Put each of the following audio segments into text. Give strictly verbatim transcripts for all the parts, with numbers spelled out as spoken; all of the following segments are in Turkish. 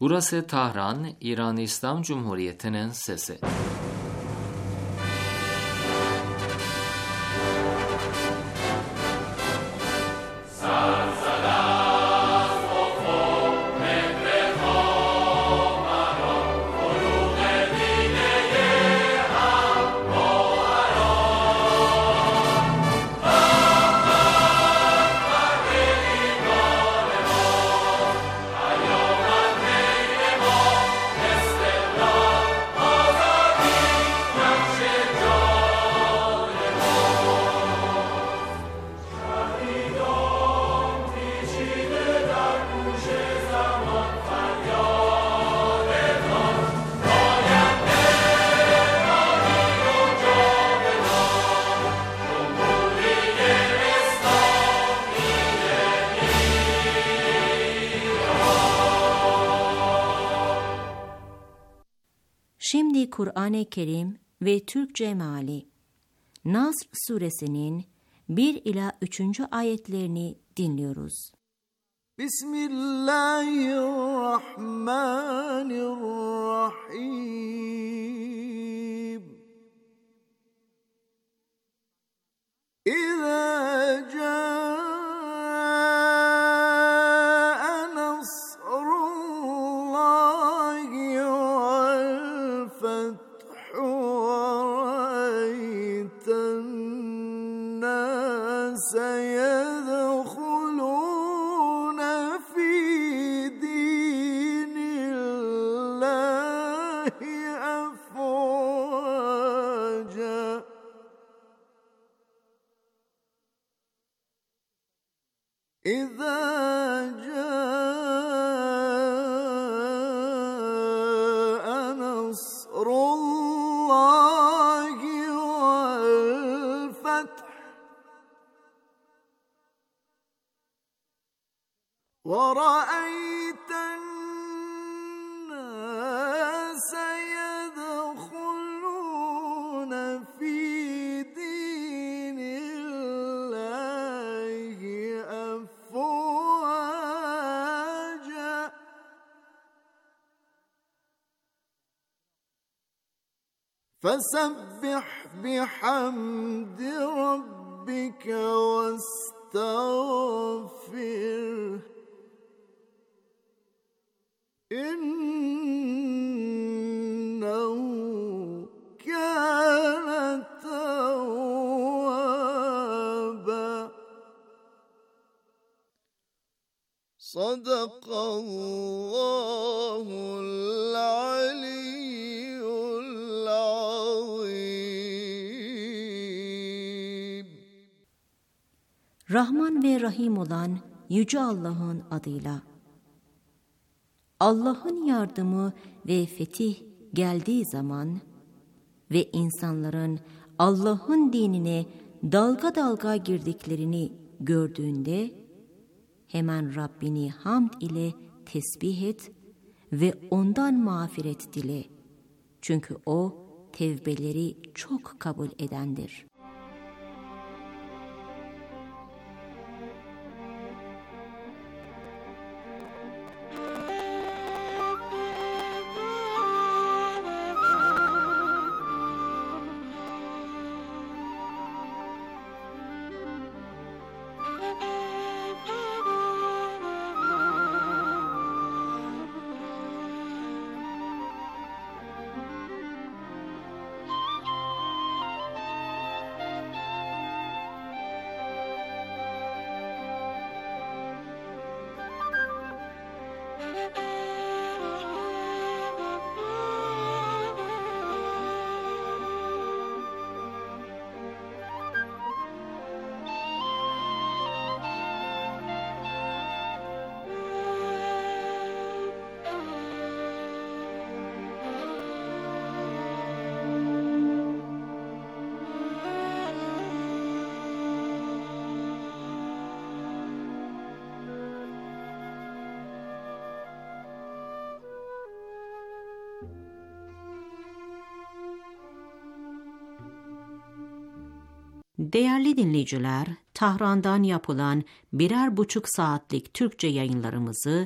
Burası Tahran, İran İslam Cumhuriyeti'nin sesi. Şimdi Kur'an-ı Kerim ve Türkçe meali. Nasr suresinin bir ila üçüncü ayetlerini dinliyoruz. Bismillahirrahmanirrahim. İzâ câ إذا جاء نصر الله والفتح ورأيت الناس يدخلون في دين الله أفواجا فسبح بحمد ربك واستغفره إنه كان توابا صدق الله العلي العظيم. Rahman ve Rahim olan Yüce Allah'ın adıyla. Allah'ın yardımı ve fetih geldiği zaman ve insanların Allah'ın dinine dalga dalga girdiklerini gördüğünde hemen Rabbini hamd ile tesbih et ve ondan mağfiret dile. Çünkü o tevbeleri çok kabul edendir. Değerli dinleyiciler, Tahran'dan yapılan birer buçuk saatlik Türkçe yayınlarımızı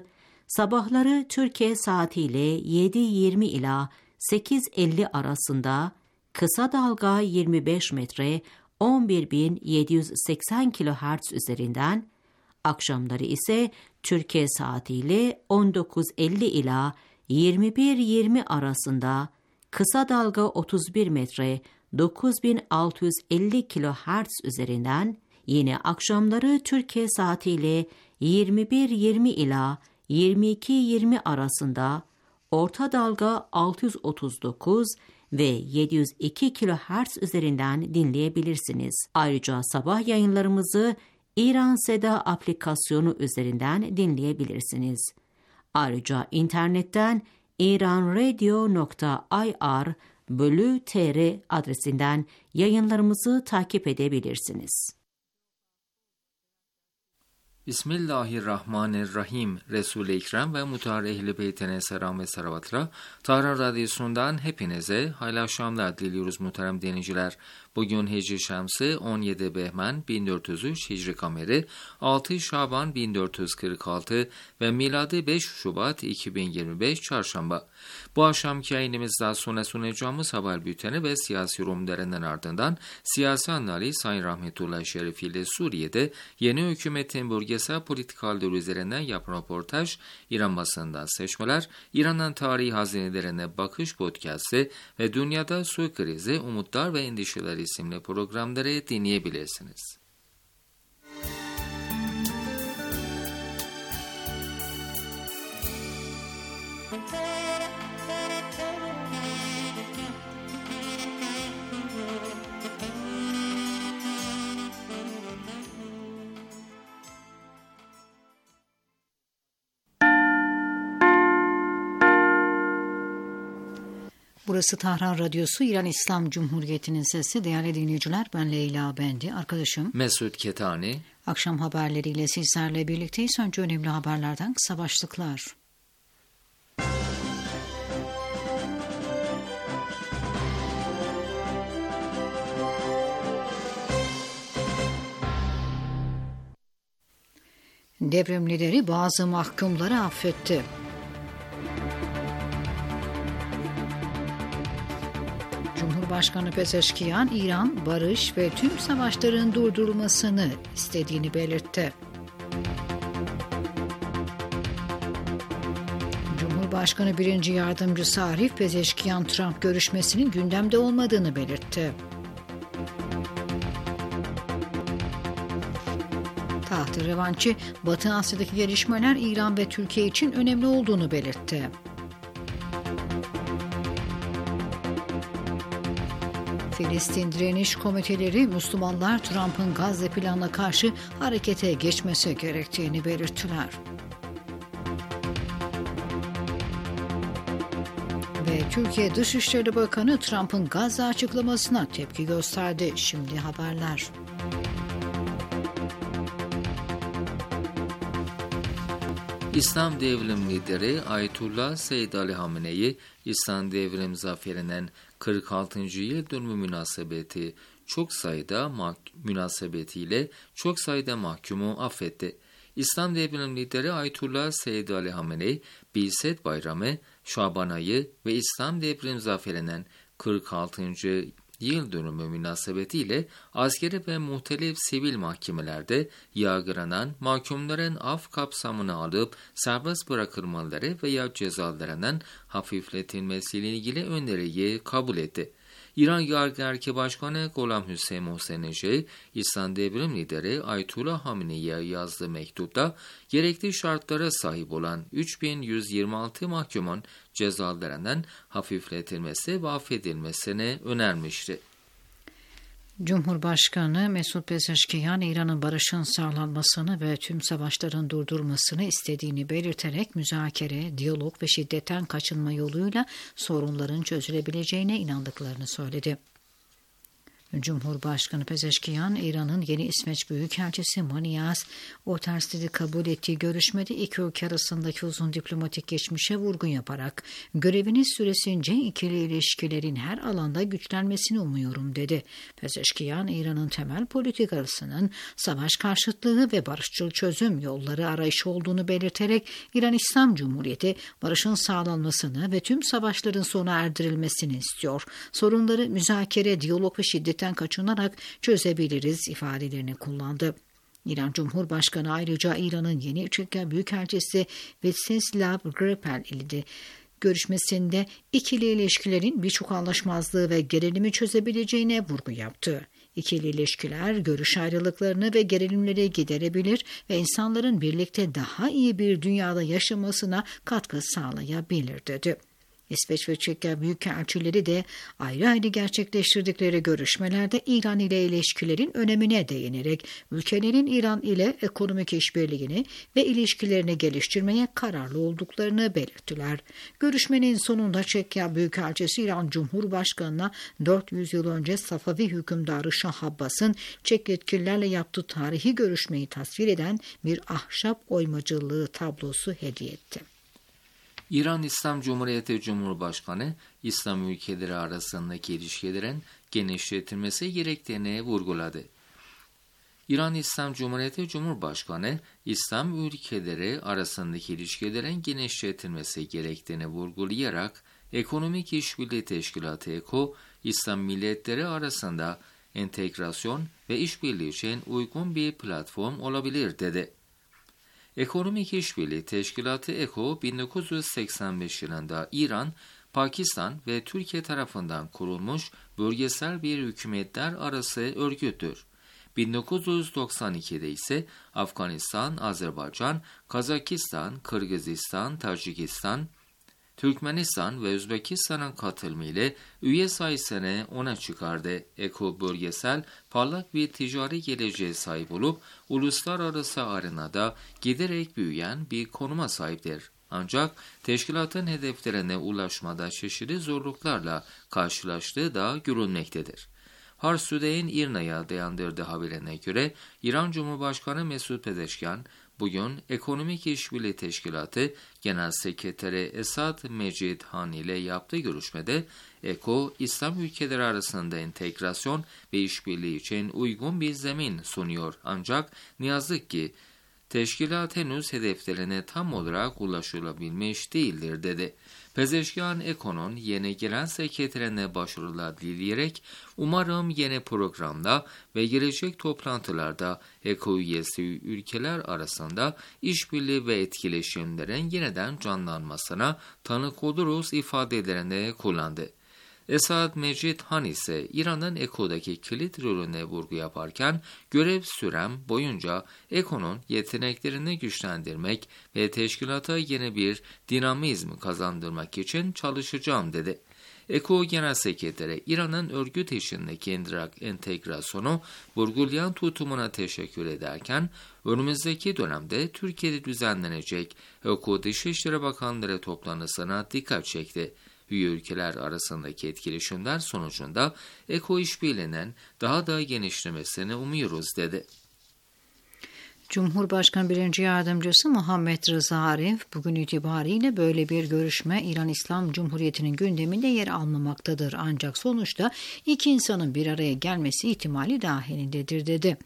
sabahları Türkiye saatiyle yedi yirmi ila sekiz elli arasında kısa dalga yirmi beş metre on bir bin yedi yüz seksen kilohertz üzerinden, akşamları ise Türkiye saatiyle on dokuz elli ila yirmi bir yirmi arasında kısa dalga otuz bir metre dokuz bin altı yüz elli kilohertz üzerinden, yine akşamları Türkiye saatiyle yirmi bir yirmi ila yirmi iki yirmi arasında orta dalga altı yüz otuz dokuz ve yedi yüz iki kilohertz üzerinden dinleyebilirsiniz. Ayrıca sabah yayınlarımızı İran Seda aplikasyonu üzerinden dinleyebilirsiniz. Ayrıca internetten iranradio nokta i r bölü tr adresinden yayınlarımızı takip edebilirsiniz. Bismillahirrahmanirrahim. Resul-i Ekrem ve muhtar Ehl-i Beyt'ine selam ve salavatla Tahran Radyosu'ndan hepinize hayırlı akşamlar diliyoruz muhterem dinleyiciler. Bugün Hicri Şemsi on yedi Behmen bin dört yüz üç, Hicri Kameri altı Şaban bin dört yüz kırk altı ve miladi beş Şubat iki bin yirmi beş Çarşamba. Bu akşamki yayınımızda sonra sunacağımız haber bülteni ve siyasi yorumlarının ardından siyasi analiz Sayın Rahmetullah Şerif ile Suriye'de yeni hükümetin bölgesel politikaları üzerinden yapılan röportaj, İran basında seçmeler, İran'ın tarihi hazinelerine bakış podcastı ve dünyada su krizi, umutlar ve endişeler isimli programları dinleyebilirsiniz. Burası Tahran Radyosu, İran İslam Cumhuriyeti'nin sesi. Değerli dinleyiciler, ben Leyla Bendi, arkadaşım Mesut Ketani. Akşam haberleriyle sizlerle birlikteyiz. Önce önemli haberlerden kısa başlıklar. Deprem lideri bazı mahkumları affetti. Cumhurbaşkanı Pezeşkiyan, İran, barış ve tüm savaşların durdurulmasını istediğini belirtti. Cumhurbaşkanı birinci Yardımcısı Arif Pezeşkiyan-Trump görüşmesinin gündemde olmadığını belirtti. Taht-ı Revançi, Batı Asya'daki gelişmeler İran ve Türkiye için önemli olduğunu belirtti. Filistin Direniş Komiteleri, Müslümanlar Trump'ın Gazze planına karşı harekete geçmesi gerektiğini belirttiler. Ve Türkiye Dışişleri Bakanı Trump'ın Gazze açıklamasına tepki gösterdi. Şimdi haberler. İslam Devrim lideri Ayetullah Seyyid Ali Hamenei, İslam Devrim Zaferi'nin kırk altıncı yıl dönümü münasebeti çok sayıda mah- münasebetiyle çok sayıda mahkumu affetti. İslam Devrim lideri Ayetullah Seyyid Ali Hamenei, Bilset Bayramı, Şaban ayı ve İslam Devrim Zaferi'nin kırk altıncı yıl dönümü münasebetiyle askeri ve muhtelif sivil mahkemelerde yargılanan mahkumların af kapsamına alıp serbest bırakılmaları veya cezalarının hafifletilmesiyle ilgili öneriyi kabul etti. İran Yargı Erki Başkanı Golam Hüseyin Mohseneci, İslam Devrim lideri Ayetullah Hamenei'ye yazdığı mektupta gerekli şartlara sahip olan üç bin yüz yirmi altı mahkumun cezalarının hafifletilmesi ve affedilmesini önermişti. Cumhurbaşkanı Mesut Pezeşkiyan, İran'ın barışın sağlanmasını ve tüm savaşların durdurulmasını istediğini belirterek müzakere, diyalog ve şiddetten kaçınma yoluyla sorunların çözülebileceğine inandıklarını söyledi. Cumhurbaşkanı Pezeşkiyan, İran'ın yeni İsveç Büyükelçisi Manias Otersted'i kabul ettiği görüşmede iki ülke arasındaki uzun diplomatik geçmişe vurgu yaparak göreviniz süresince ikili ilişkilerin her alanda güçlenmesini umuyorum dedi. Pezeşkiyan, İran'ın temel politikasının savaş karşıtlığı ve barışçıl çözüm yolları arayışı olduğunu belirterek İran İslam Cumhuriyeti barışın sağlanmasını ve tüm savaşların sona erdirilmesini istiyor. Sorunları müzakere, diyalog ve şiddetten kaçınarak çözebiliriz ifadelerini kullandı. İran Cumhurbaşkanı ayrıca İran'ın yeni Türkiye Büyükelçisi Vyacheslav Gripal ile de görüşmesinde ikili ilişkilerin birçok anlaşmazlığı ve gerilimi çözebileceğine vurgu yaptı. İkili ilişkiler görüş ayrılıklarını ve gerilimleri giderebilir ve insanların birlikte daha iyi bir dünyada yaşamasına katkı sağlayabilir dedi. İsveç ve Çekya Büyükelçileri de ayrı ayrı gerçekleştirdikleri görüşmelerde İran ile ilişkilerin önemine değinerek ülkelerin İran ile ekonomik işbirliğini ve ilişkilerini geliştirmeye kararlı olduklarını belirttiler. Görüşmenin sonunda Çekya Büyükelçisi İran Cumhurbaşkanı'na dört yüz yıl önce Safavi hükümdarı Şah Abbas'ın Çek yetkililerle yaptığı tarihi görüşmeyi tasvir eden bir ahşap oymacılığı tablosu hediye etti. İran İslam Cumhuriyeti Cumhurbaşkanı, İslam ülkeleri arasındaki ilişkilerin genişletilmesi gerektiğini vurguladı. İran İslam Cumhuriyeti Cumhurbaşkanı, İslam ülkeleri arasındaki ilişkilerin genişletilmesi gerektiğini vurgulayarak, Ekonomik İşbirliği Teşkilatı E K O, İslam milletleri arasında entegrasyon ve işbirliği için uygun bir platform olabilir dedi. Ekonomik İşbirliği Teşkilatı E K O, bin dokuz yüz seksen beş yılında İran, Pakistan ve Türkiye tarafından kurulmuş bölgesel bir hükümetler arası örgüttür. bin dokuz yüz doksan ikide ise Afganistan, Azerbaycan, Kazakistan, Kırgızistan, Tacikistan, Türkmenistan ve Özbekistan'ın katılımıyla üye sayısını ona çıkardı. E K O bölgesel parlak bir ticari geleceğe sahip olup uluslararası arenada giderek büyüyen bir konuma sahiptir. Ancak teşkilatın hedeflerine ulaşmada çeşitli zorluklarla karşılaştığı da görülmektedir. Fars Today'in İRNA'ya dayandırdığı haberine göre İran Cumhurbaşkanı Mesut Pezeşkiyan bugün Ekonomik İşbirliği Teşkilatı Genel Sekreteri Esad Mecid-Han ile yaptığı görüşmede E K O, İslam ülkeleri arasında entegrasyon ve işbirliği için uygun bir zemin sunuyor. Ancak ne yazık ki teşkilat henüz hedeflerine tam olarak ulaşılabilmiş değildir dedi. Pezeşkiyan E K O'nun yeni gelen sekreterine başarılar dileyerek umarım yeni programda ve gelecek toplantılarda E K O üyesi ülkeler arasında işbirliği ve etkileşimlerin yeniden canlanmasına tanık oluruz ifadelerini kullandı. Esad Mecid-Han ise İran'ın E K O'daki kilit rolüne vurgu yaparken görev sürem boyunca E K O'nun yeteneklerini güçlendirmek ve teşkilata yeni bir dinamizm kazandırmak için çalışacağım dedi. E K O Genel Sekreteri İran'ın örgüt içindeki entegrasyonu vurgulayan tutumuna teşekkür ederken önümüzdeki dönemde Türkiye'de düzenlenecek E K O Dışişleri Bakanları toplantısına dikkat çekti. Üye ülkeler arasındaki etkileşimler sonucunda E K O işbirliğinin daha da genişlemesini umuyoruz dedi. Cumhurbaşkanı birinci Yardımcısı Muhammed Rıza Arif bugün itibariyle böyle bir görüşme İran İslam Cumhuriyeti'nin gündeminde yer almamaktadır. Ancak sonuçta iki insanın bir araya gelmesi ihtimali dahilindedir dedi.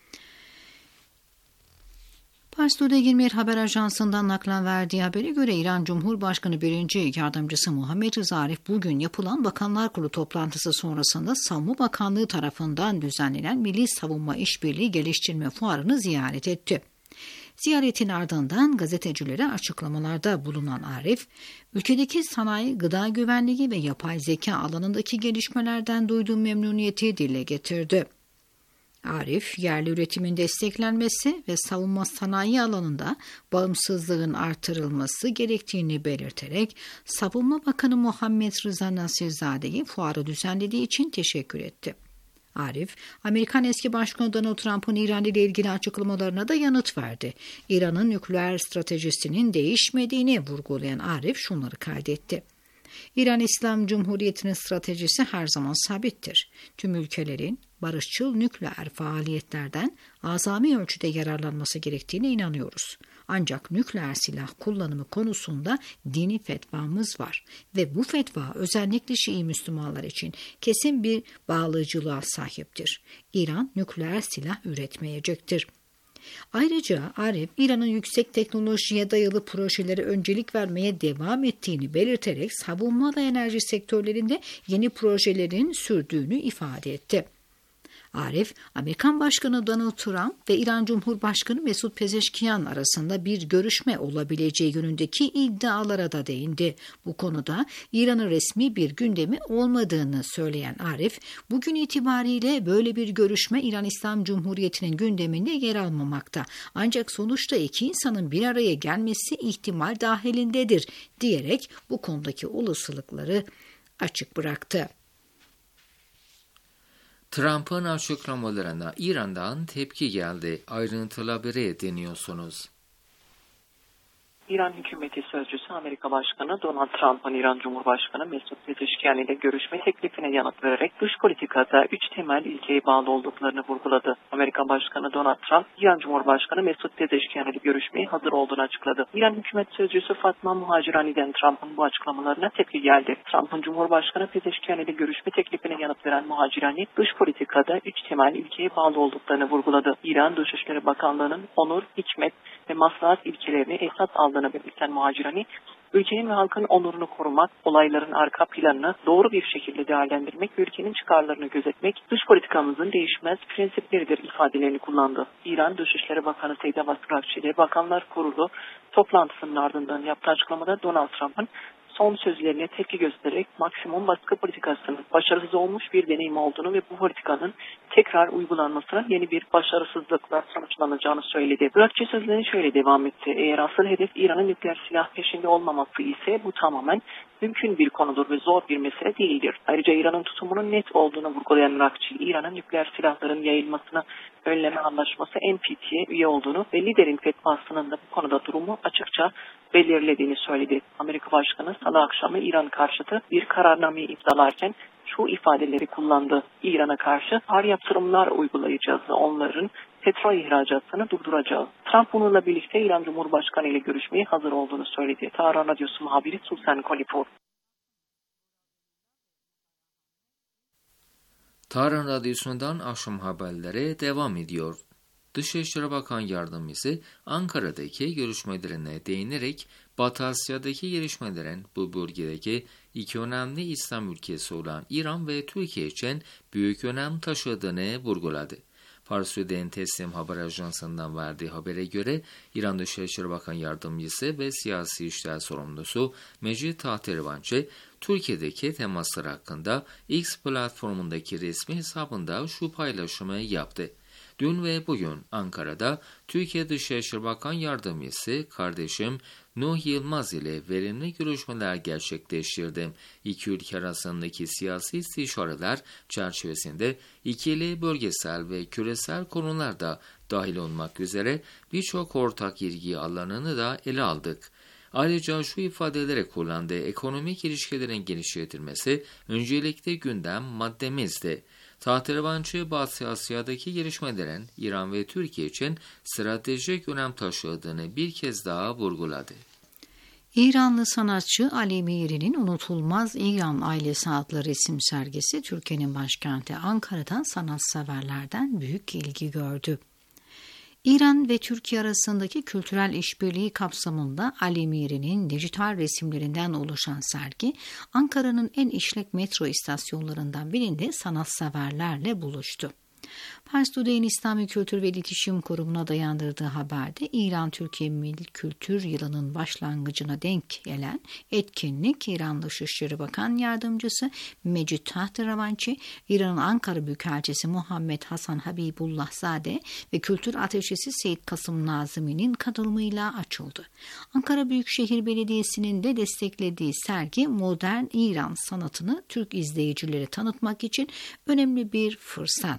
Pars Today yirmi bir haber ajansından naklen verdiği habere göre İran Cumhurbaşkanı birinci Yardımcısı Muhammed Rıza Arif bugün yapılan Bakanlar Kurulu toplantısı sonrasında Savunma Bakanlığı tarafından düzenlenen Milli Savunma İşbirliği Geliştirme Fuarı'nı ziyaret etti. Ziyaretin ardından gazetecilere açıklamalarda bulunan Arif, ülkedeki sanayi, gıda güvenliği ve yapay zeka alanındaki gelişmelerden duyduğu memnuniyeti dile getirdi. Arif, yerli üretimin desteklenmesi ve savunma sanayi alanında bağımsızlığın artırılması gerektiğini belirterek Savunma Bakanı Muhammed Rıza Nasirzade'yi fuarı düzenlediği için teşekkür etti. Arif, Amerikan eski Başkanı Donald Trump'ın İran ile ilgili açıklamalarına da yanıt verdi. İran'ın nükleer stratejisinin değişmediğini vurgulayan Arif şunları kaydetti. İran İslam Cumhuriyeti'nin stratejisi her zaman sabittir. Tüm ülkelerin barışçıl nükleer faaliyetlerden azami ölçüde yararlanması gerektiğine inanıyoruz. Ancak nükleer silah kullanımı konusunda dini fetvamız var ve bu fetva özellikle Şii Müslümanlar için kesin bir bağlayıcılığa sahiptir. İran nükleer silah üretmeyecektir. Ayrıca Arif, İran'ın yüksek teknolojiye dayalı projelere öncelik vermeye devam ettiğini belirterek savunma ve enerji sektörlerinde yeni projelerin sürdüğünü ifade etti. Arif, Amerikan Başkanı Donald Trump ve İran Cumhurbaşkanı Mesud Pezeşkiyan arasında bir görüşme olabileceği yönündeki iddialara da değindi. Bu konuda İran'ın resmi bir gündemi olmadığını söyleyen Arif, bugün itibariyle böyle bir görüşme İran İslam Cumhuriyeti'nin gündeminde yer almamakta. Ancak sonuçta iki insanın bir araya gelmesi ihtimal dahilindedir diyerek bu konudaki olasılıkları açık bıraktı. Trump'ın açıklamalarına İran'dan tepki geldi. Ayrıntılı haberi dinliyorsunuz. İran hükümeti sözcüsü Amerika Başkanı Donald Trump'ın İran Cumhurbaşkanı Mesud Pezeşkiyan ile görüşme teklifine yanıt vererek dış politikada üç temel ilkeye bağlı olduklarını vurguladı. Amerika Başkanı Donald Trump, İran Cumhurbaşkanı Mesud Pezeşkiyan ile görüşmeye hazır olduğunu açıkladı. İran hükümet sözcüsü Fatma Muhacirani'den Trump'ın bu açıklamalarına tepki geldi. Trump'ın Cumhurbaşkanı Pezeşkiyan ile görüşme teklifine yanıt veren Muhacirani, dış politikada üç temel ilkeye bağlı olduklarını vurguladı. İran Dışişleri Bakanlığı'nın onur, hikmet ve maslahat ilkelerini esas aldığını belirten Muhacirani, ülkenin ve halkın onurunu korumak, olayların arka planını doğru bir şekilde değerlendirmek ve ülkenin çıkarlarını gözetmek dış politikamızın değişmez prensipleridir ifadelerini kullandı. İran Dışişleri Bakanı Seyda Abbas Araghchi, Bakanlar Kurulu toplantısının ardından yaptığı açıklamada Donald Trump'ın son sözlerine tepki göstererek maksimum baskı politikasının başarısız olmuş bir deneyim olduğunu ve bu politikanın tekrar uygulanmasının yeni bir başarısızlıkla sonuçlanacağını söyledi. Araghchi sözlerine şöyle devam etti. Eğer asıl hedef İran'ın nükleer silah peşinde olmaması ise bu tamamen mümkün bir konudur ve zor bir mesele değildir. Ayrıca İran'ın tutumunun net olduğunu vurgulayan Araghchi, İran'ın nükleer silahların yayılmasını önleme anlaşması N P T'ye üye olduğunu ve liderin fetvasının da bu konuda durumu açıkça belirlediğini söyledi. Amerika Başkanı Salı akşamı İran karşıtı bir kararnameyi imzalarken şu ifadeleri kullandı. İran'a karşı ağır yaptırımlar uygulayacağız ve onların petrol ihracatını durduracağız. Trump bununla birlikte İran Cumhurbaşkanı ile görüşmeye hazır olduğunu söyledi. Tahran Radyosu muhabiri Sultan Kolipur. Tahran Radyosu'ndan akşam haberleri devam ediyor. Dışişleri Bakan Yardımcısı Ankara'daki görüşmelerine değinerek Batı Asya'daki gelişmelerin bu bölgedeki iki önemli İslam ülkesi olan İran ve Türkiye için büyük önem taşıdığını vurguladı. Farsi'den Teslim Haber Ajansı'ndan verdiği habere göre İran Dışişleri Bakan Yardımcısı ve Siyasi İşler Sorumlusu Mecid Tahtervanchi, Türkiye'deki temaslar hakkında X platformundaki resmi hesabında şu paylaşımı yaptı. Dün ve bugün Ankara'da Türkiye Dışişleri Bakan Yardımcısı kardeşim Nuh Yılmaz ile verimli görüşmeler gerçekleştirdim. İki ülke arasındaki siyasi istişareler çerçevesinde ikili bölgesel ve küresel konularda dahil olmak üzere birçok ortak ilgi alanını da ele aldık. Ayrıca şu ifadelere kullandığı ekonomik ilişkilerin genişletilmesi öncelikle gündem maddemizdi. Tahtervanchi, Batı Asya'daki gelişmelerin İran ve Türkiye için stratejik önem taşıdığını bir kez daha vurguladı. İranlı sanatçı Ali Mihri'nin Unutulmaz İran Ailesi adlı resim sergisi Türkiye'nin başkenti Ankara'dan sanatseverlerden büyük ilgi gördü. İran ve Türkiye arasındaki kültürel işbirliği kapsamında Ali Mihri'nin dijital resimlerinden oluşan sergi, Ankara'nın en işlek metro istasyonlarından birinde sanatseverlerle buluştu. Pars Today'in İslami Kültür ve İletişim Kurumu'na dayandırdığı haberde İran-Türkiye Milli Kültür Yılı'nın başlangıcına denk gelen etkinlik, İran Dışişleri Bakan Yardımcısı Mecid Tahtervanchi, İran'ın Ankara Büyükelçisi Muhammed Hasan Habibullahzade ve Kültür Ateşesi Seyit Kasım Nazımi'nin katılımıyla açıldı. Ankara Büyükşehir Belediyesi'nin de desteklediği sergi, modern İran sanatını Türk izleyicilere tanıtmak için önemli bir fırsat sundu.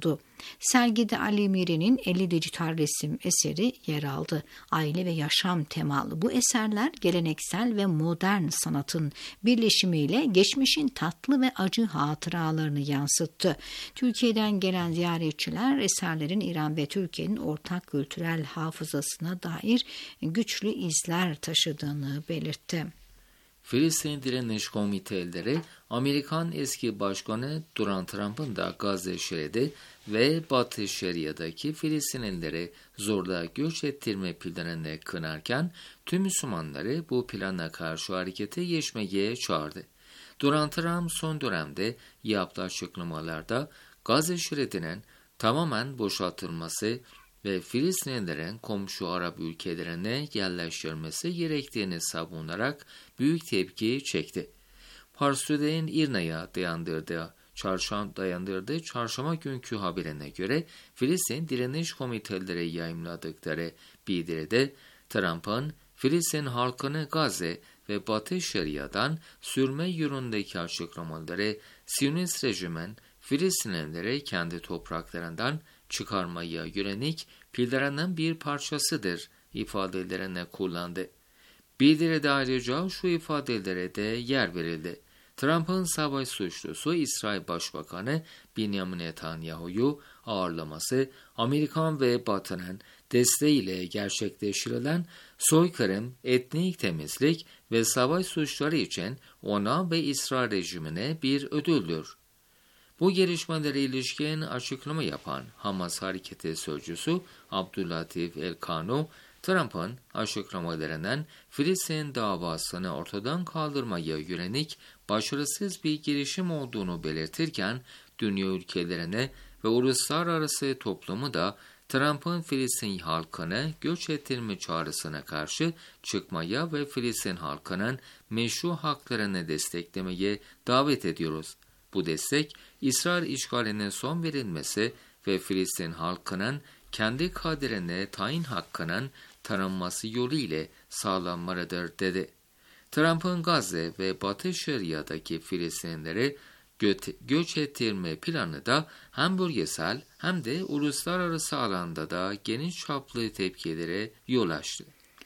oldu. Sergide Ali Miri'nin elli dijital resim eseri yer aldı. Aile ve yaşam temalı bu eserler geleneksel ve modern sanatın birleşimiyle geçmişin tatlı ve acı hatıralarını yansıttı. Türkiye'den gelen ziyaretçiler eserlerin İran ve Türkiye'nin ortak kültürel hafızasına dair güçlü izler taşıdığını belirtti. Filistin Direniş Komiteleri, Amerikan eski başkanı Donald Trump'ın da Gazze Şeridi ve Batı Şeria'daki Filistinlileri zorla göç ettirme planını kınarken tüm Müslümanları bu plana karşı harekete geçmeye çağırdı. Donald Trump son dönemde yaptığı açıklamalarda Gazze Şeridi'nin tamamen boşaltılması ve Filistinlilerin komşu Arap ülkelerine yerleştirilmesi gerektiğini savunarak büyük tepki çekti. Parsude'nin İrna'ya dayandırdığı, çarşamba, dayandırdığı çarşamba günkü haberine göre Filistin Direniş Komiteleri yayımladıkları bildiride Trump'ın Filistin halkını Gazze ve Batı Şeria'dan sürme yönündeki açıklamaları Siyonist rejimin Filistinlileri kendi topraklarından çıkarmaya yönelik planlarının bir parçasıdır ifadelerini kullandı. Bildiride ayrıca şu ifadelere de yer verildi. Trump'ın savaş suçlusu İsrail Başbakanı Benjamin Netanyahu'yu ağırlaması, Amerikan ve Batı'nın desteğiyle gerçekleştirilen soykırım, etnik temizlik ve savaş suçları için ona ve İsrail rejimine bir ödüldür. Bu gelişmelere ilişkin açıklama yapan Hamas Hareketi Sözcüsü Abdüllatif El-Kanu, Trump'ın açıklamalarından Filistin davasını ortadan kaldırmaya yönelik başarısız bir girişim olduğunu belirtirken, dünya ülkelerine ve uluslararası toplumu da Trump'ın Filistin halkını göç ettirme çağrısına karşı çıkmaya ve Filistin halkının meşru haklarını desteklemeye davet ediyoruz. Bu destek, İsrail işgaline son verilmesi ve Filistin halkının kendi kaderine tayin hakkının tanınması yolu ile sağlanmalıdır dedi. Trump'ın Gazze ve Batı Şeria'daki Filistinleri gö- göç ettirme planı da hem bölgesel hem de uluslararası alanda da geniş çaplı tepkilere yol açtı.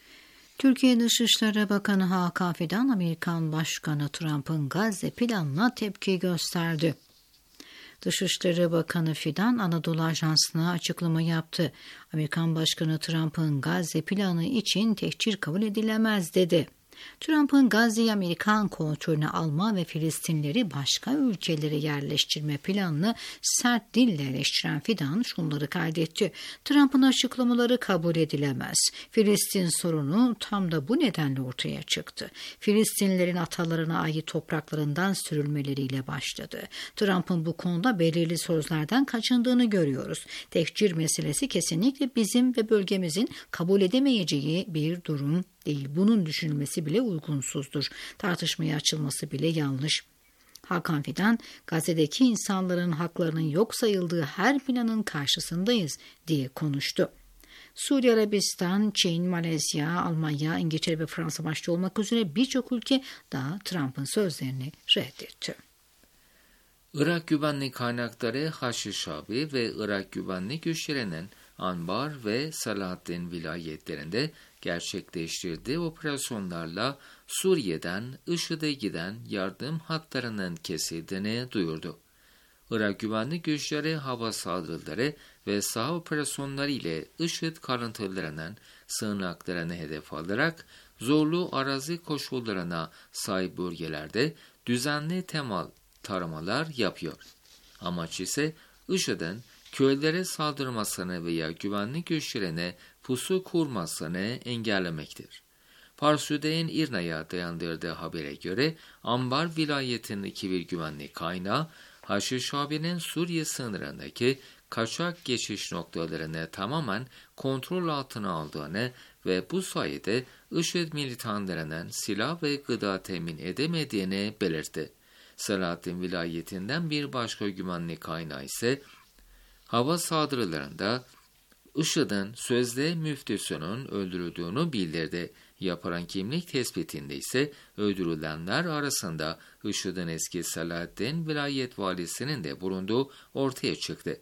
Türkiye Dışişleri Bakanı Hakan Fidan, Amerikan Başkanı Trump'ın Gazze planına tepki gösterdi. Dışişleri Bakanı Fidan, Anadolu Ajansı'na açıklama yaptı. Amerikan Başkanı Trump'ın Gazze planı için tehcir kabul edilemez dedi. Trump'ın Gazze'yi Amerikan kontrolüne alma ve Filistinleri başka ülkelere yerleştirme planını sert dille eleştiren Fidan şunları kaydetti. Trump'ın açıklamaları kabul edilemez. Filistin sorunu tam da bu nedenle ortaya çıktı. Filistinlilerin atalarına ait topraklarından sürülmeleriyle başladı. Trump'ın bu konuda belirli sözlerden kaçındığını görüyoruz. Tehcir meselesi kesinlikle bizim ve bölgemizin kabul edemeyeceği bir durum değil. Bunun düşünülmesi bile uygunsuzdur. Tartışmaya açılması bile yanlış. Hakan Fidan, Gazze'deki insanların haklarının yok sayıldığı her planın karşısındayız diye konuştu. Suudi Arabistan, Çin, Malezya, Almanya, İngiltere ve Fransa başta olmak üzere birçok ülke daha Trump'ın sözlerini reddetti. Irak güvenlik kaynakları Haşhabi ve Irak güvenlik güçlerinin Anbar ve Salahaddin vilayetlerinde gerçekleştirdiği operasyonlarla Suriye'den IŞİD'e giden yardım hatlarının kesildiğini duyurdu. Irak güvenlik güçleri hava saldırıları ve saha operasyonları ile IŞİD kalıntılarının sığınaklarını hedef alarak zorlu arazi koşullarına sahip bölgelerde düzenli temel taramalar yapıyor. Amaç ise IŞİD'in köylere saldırmasını veya güvenlik güçlerine pusu kurmasını engellemektir. Parsude'nin İrna'ya dayandırdığı habere göre Anbar vilayetindeki bir güvenlik kaynağı Haşhabi'nin Suriye sınırındaki kaçak geçiş noktalarını tamamen kontrol altına aldığını ve bu sayede IŞİD militanlarının silah ve gıda temin edemediğini belirtti. Salahaddin vilayetinden bir başka güvenlik kaynağı ise hava saldırılarında IŞİD'in sözde müftüsünün öldürüldüğünü bildirdi. Yapılan kimlik tespitinde ise öldürülenler arasında IŞİD'in eski Salahaddin vilayet valisinin de bulunduğu ortaya çıktı.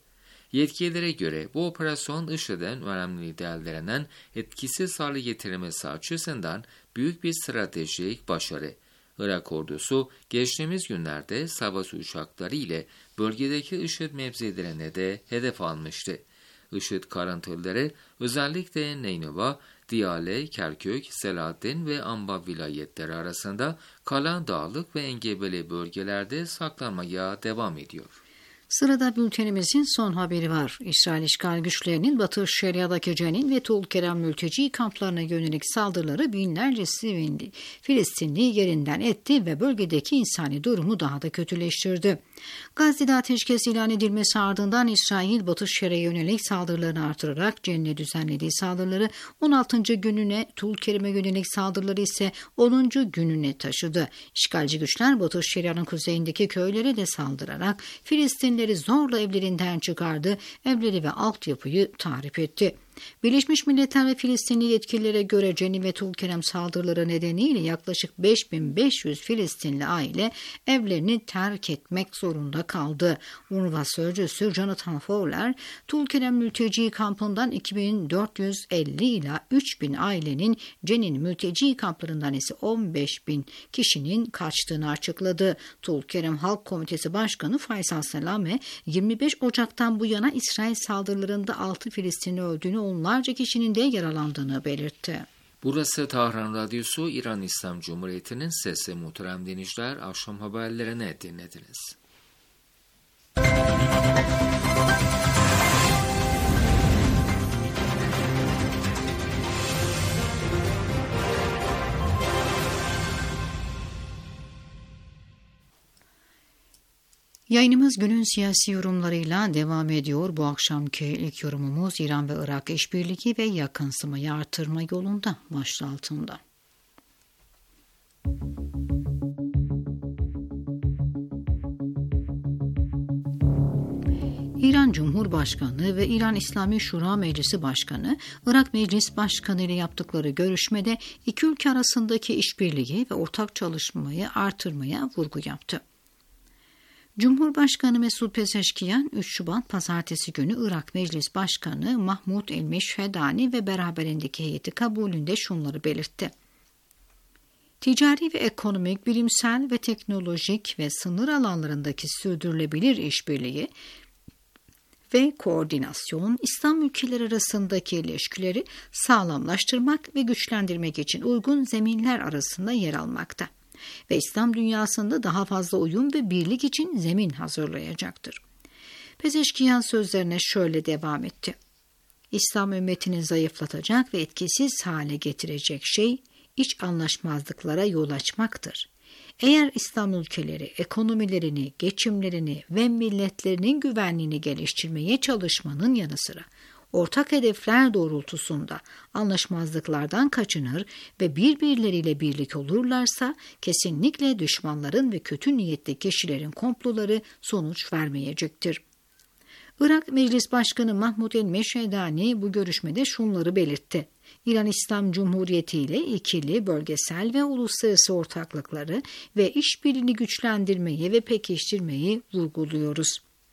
Yetkililere göre bu operasyon IŞİD'in önemli değerlerinden etkisiz hale getirilmesi açısından büyük bir stratejik başarı. Irak ordusu geçtiğimiz günlerde savaş uçakları ile bölgedeki IŞİD mevzilerine de hedef almıştı. IŞİD karıntılıları özellikle Neyneva, Diyale, Kerkük, Selahaddin ve Amba vilayetleri arasında kalan dağlık ve engebeli bölgelerde saklanmaya devam ediyor. Sırada bültenimizin son haberi var. İsrail işgal güçlerinin Batı Şeria'daki Cenin ve Tulkerem mülteci kamplarına yönelik saldırıları binlerce sivil Filistinli yerinden etti ve bölgedeki insani durumu daha da kötüleştirdi. Gazze'de ateşkes ilan edilmesi ardından İsrail Batı Şeria'ya yönelik saldırılarını artırarak Cenin'e düzenlediği saldırıları on altıncı gününe, Tulkerem'e yönelik saldırıları ise onuncu gününe taşıdı. İşgalci güçler Batı Şeria'nın kuzeyindeki köylere de saldırarak Filistinli zorla evlerinden çıkardı, evleri ve altyapıyı tahrip etti. Birleşmiş Milletler ve Filistinli yetkililere göre Cenin ve Tulkerem saldırıları nedeniyle yaklaşık beş bin beş yüz Filistinli aile evlerini terk etmek zorunda kaldı. UNRWA sözcüsü Jonathan Fowler, Tulkerem mülteci kampından iki bin dört yüz elli ila üç bin ailenin, Cenin mülteci kamplarından ise on beş bin kişinin kaçtığını açıkladı. Tulkerem Halk Komitesi Başkanı Faysal Salame, yirmi beş Ocak'tan bu yana İsrail saldırılarında altı Filistinli öldüğünü, onlarca kişinin de yaralandığını belirtti. Burası Tahran Radyosu, İran İslam Cumhuriyeti'nin sesi. Muhterem dinleyiciler, akşam haberlerini dinlediniz. Yayınımız günün siyasi yorumlarıyla devam ediyor. Bu akşamki ilk yorumumuz İran ve Irak işbirliği ve yakınsımayı artırma yolunda başlığı altında. İran Cumhurbaşkanı ve İran İslami Şura Meclisi Başkanı, Irak Meclis Başkanı ile yaptıkları görüşmede iki ülke arasındaki işbirliği ve ortak çalışmayı artırmaya vurgu yaptı. Cumhurbaşkanı Mesut Pezeşkiyan, üç Şubat Pazartesi günü Irak Meclis Başkanı Mahmud el-Meşhedani ve beraberindeki heyeti kabulünde şunları belirtti. Ticari ve ekonomik, bilimsel ve teknolojik ve sınır alanlarındaki sürdürülebilir işbirliği ve koordinasyon, İslam ülkeleri arasındaki ilişkileri sağlamlaştırmak ve güçlendirmek için uygun zeminler arasında yer almakta ve İslam dünyasında daha fazla uyum ve birlik için zemin hazırlayacaktır. Pezeşkiyan sözlerine şöyle devam etti. İslam ümmetini zayıflatacak ve etkisiz hale getirecek şey iç anlaşmazlıklara yol açmaktır. Eğer İslam ülkeleri ekonomilerini, geçimlerini ve milletlerinin güvenliğini geliştirmeye çalışmanın yanı sıra ortak hedefler doğrultusunda anlaşmazlıklardan kaçınır ve birbirleriyle birlik olurlarsa kesinlikle düşmanların ve kötü niyetli kişilerin komploları sonuç vermeyecektir. Irak Meclis Başkanı Mahmud el-Meşhedani bu görüşmede şunları belirtti. İran İslam Cumhuriyeti ile ikili, bölgesel ve uluslararası ortaklıkları ve işbirliğini güçlendirmeyi ve pekiştirmeyi vurguluyoruz.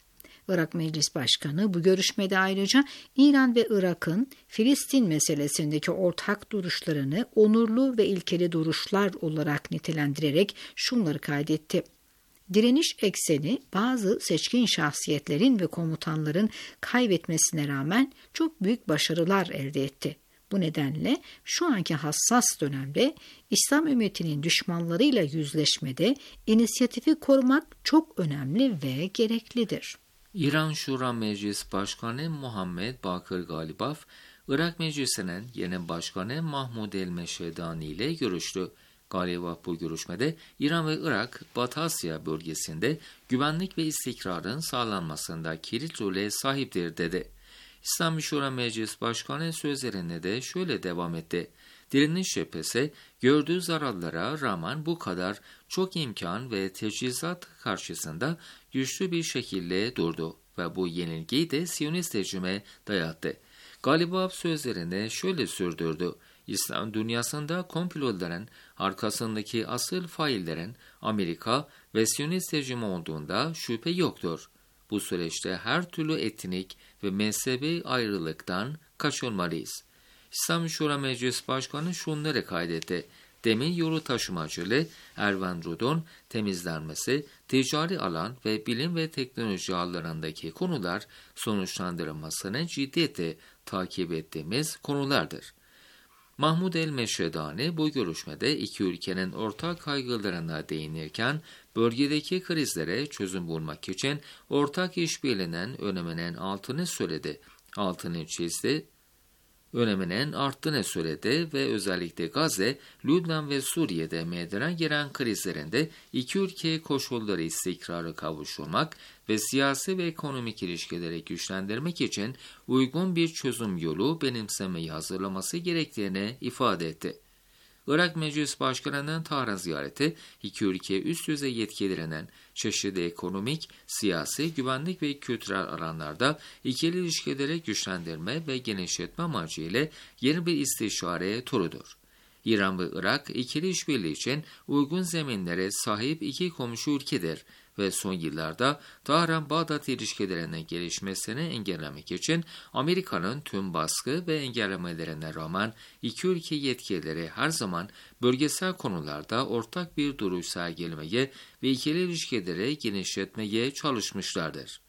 Irak Meclis Başkanı bu görüşmede ayrıca İran ve Irak'ın Filistin meselesindeki ortak duruşlarını onurlu ve ilkeli duruşlar olarak nitelendirerek şunları kaydetti. Direniş ekseni bazı seçkin şahsiyetlerin ve komutanların kaybetmesine rağmen çok büyük başarılar elde etti. Bu nedenle şu anki hassas dönemde İslam ümmetinin düşmanlarıyla yüzleşmede inisiyatifi korumak çok önemli ve gereklidir. İran Şura Meclis Başkanı Muhammed Bakır Galibaf, Irak Meclisi'nin yeni başkanı Mahmud el-Meşhedani ile görüştü. Galibaf bu görüşmede İran ve Irak, Batı Asya bölgesinde güvenlik ve istikrarın sağlanmasında kilit role sahiptir dedi. İslami Şura Meclis Başkanı sözlerine de şöyle devam etti. Direniş cephesi gördüğü zararlara rağmen bu kadar çok imkan ve teçhizat karşısında güçlü bir şekilde durdu ve bu yenilgiyi de Siyonist rejime dayattı. Galibaf sözlerine şöyle sürdürdü. İslam dünyasında komploların arkasındaki asıl faillerin Amerika ve Siyonist rejimi olduğunda şüphe yoktur. Bu süreçte her türlü etnik ve mezhebi ayrılıktan kaçınmalıyız. İslam Şura Meclis Başkanı şunları kaydetti. Demir yolu taşımacılığı, Ervan Rud'un temizlenmesi, ticari alan ve bilim ve teknoloji alanlarındaki konular sonuçlandırılmasını ciddiyetle takip ettiğimiz konulardır. Mahmud el-Meşredani bu görüşmede iki ülkenin ortak kaygılarına değinirken bölgedeki krizlere çözüm bulmak için ortak işbirliğinin öneminin altını söyledi. Altını çizdi. Öneminin arttığını söyledi ve özellikle Gazze, Lübnan ve Suriye'de meydana gelen krizlerinde iki ülke koşulları istikrarı kavuşturmak ve siyasi ve ekonomik ilişkileri güçlendirmek için uygun bir çözüm yolu benimsemeyi hazırlaması gerektiğini ifade etti. Irak Meclis Başkanı'nın Tahran ziyareti, iki ülke üst düzey yetkililerinin çeşitli ekonomik, siyasi, güvenlik ve kültürel alanlarda ikili ilişkileri güçlendirme ve genişletme amacıyla yeni bir istişare turudur. İran ve Irak ikili işbirliği için uygun zeminlere sahip iki komşu ülkedir ve son yıllarda Tahran-Bağdat ilişkilerinin gelişmesini engellemek için Amerika'nın tüm baskı ve engellemelerine rağmen iki ülke yetkilileri her zaman bölgesel konularda ortak bir duruş sergilemeye ve ikili ilişkileri genişletmeye çalışmışlardır.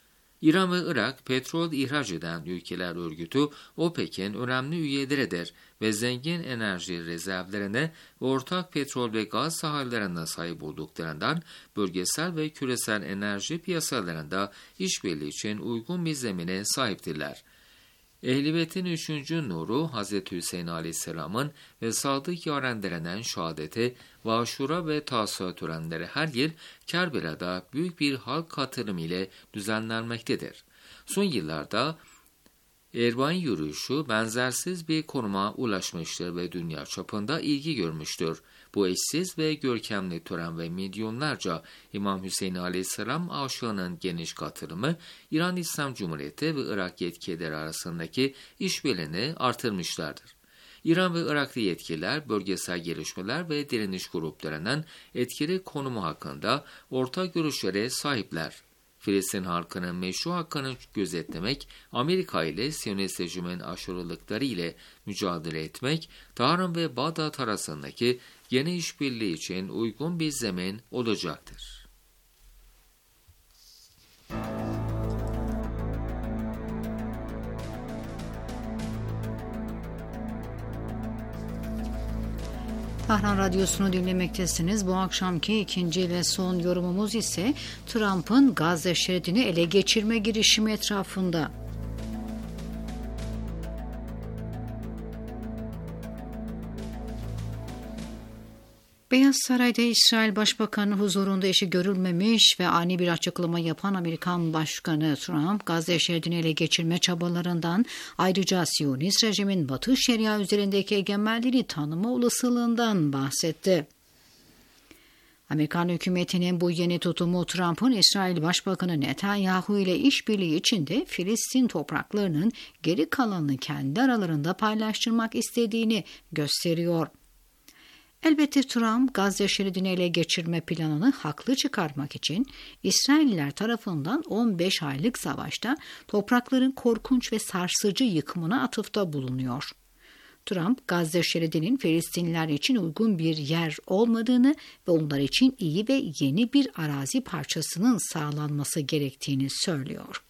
İran ve Irak, petrol ihraç eden ülkeler örgütü OPEC'in önemli üyeleridir ve zengin enerji rezervlerine ve ortak petrol ve gaz sahalarına sahip olduklarından bölgesel ve küresel enerji piyasalarında işbirliği için uygun bir zemine sahiptirler. Ehl-i Beyt'in üçüncü nuru Hazreti Hüseyin Aleyhisselam'ın ve sadık yarenlerinden şehadeti, Aşura ve Tasua törenleri her yıl Kerbela'da büyük bir halk katılımı ile düzenlenmektedir. Son yıllarda Erbain yürüyüşü benzersiz bir konuma ulaşmıştır ve dünya çapında ilgi görmüştür. Bu eşsiz ve görkemli tören ve milyonlarca İmam Hüseyin Aleyhisselam aşığının geniş katılımı, İran İslam Cumhuriyeti ve Irak yetkilileri arasındaki işbirliğini artırmışlardır. İran ve Iraklı yetkililer bölgesel gelişmeler ve direniş gruplarının etkili konumu hakkında ortak görüşlere sahipler. Filistin halkının meşru hakkını gözetlemek, Amerika ile Siyonist rejimin aşırılıkları ile mücadele etmek, Tahran ve Bağdat arasındaki yeni işbirliği için uygun bir zemin olacaktır. Tahran Radyosu'nu dinlemektesiniz. Bu akşamki ikinci ve son yorumumuz ise Trump'ın Gazze şeridini ele geçirme girişimi etrafında. Beyaz Saray'da İsrail Başbakanı huzurunda işi görülmemiş ve ani bir açıklama yapan Amerikan Başkanı Trump, Gazze şeridini ele geçirme çabalarından, ayrıca Siyonist rejimin Batı Şeria üzerindeki egemenliğini tanıma olasılığından bahsetti. Amerikan hükümetinin bu yeni tutumu Trump'ın İsrail Başbakanı Netanyahu ile işbirliği içinde Filistin topraklarının geri kalanını kendi aralarında paylaştırmak istediğini gösteriyor. Elbette Trump, Gazze şeridini ele geçirme planını haklı çıkarmak için İsrailliler tarafından on beş aylık savaşta toprakların korkunç ve sarsıcı yıkımına atıfta bulunuyor. Trump, Gazze şeridinin Filistinliler için uygun bir yer olmadığını ve onlar için iyi ve yeni bir arazi parçasının sağlanması gerektiğini söylüyor.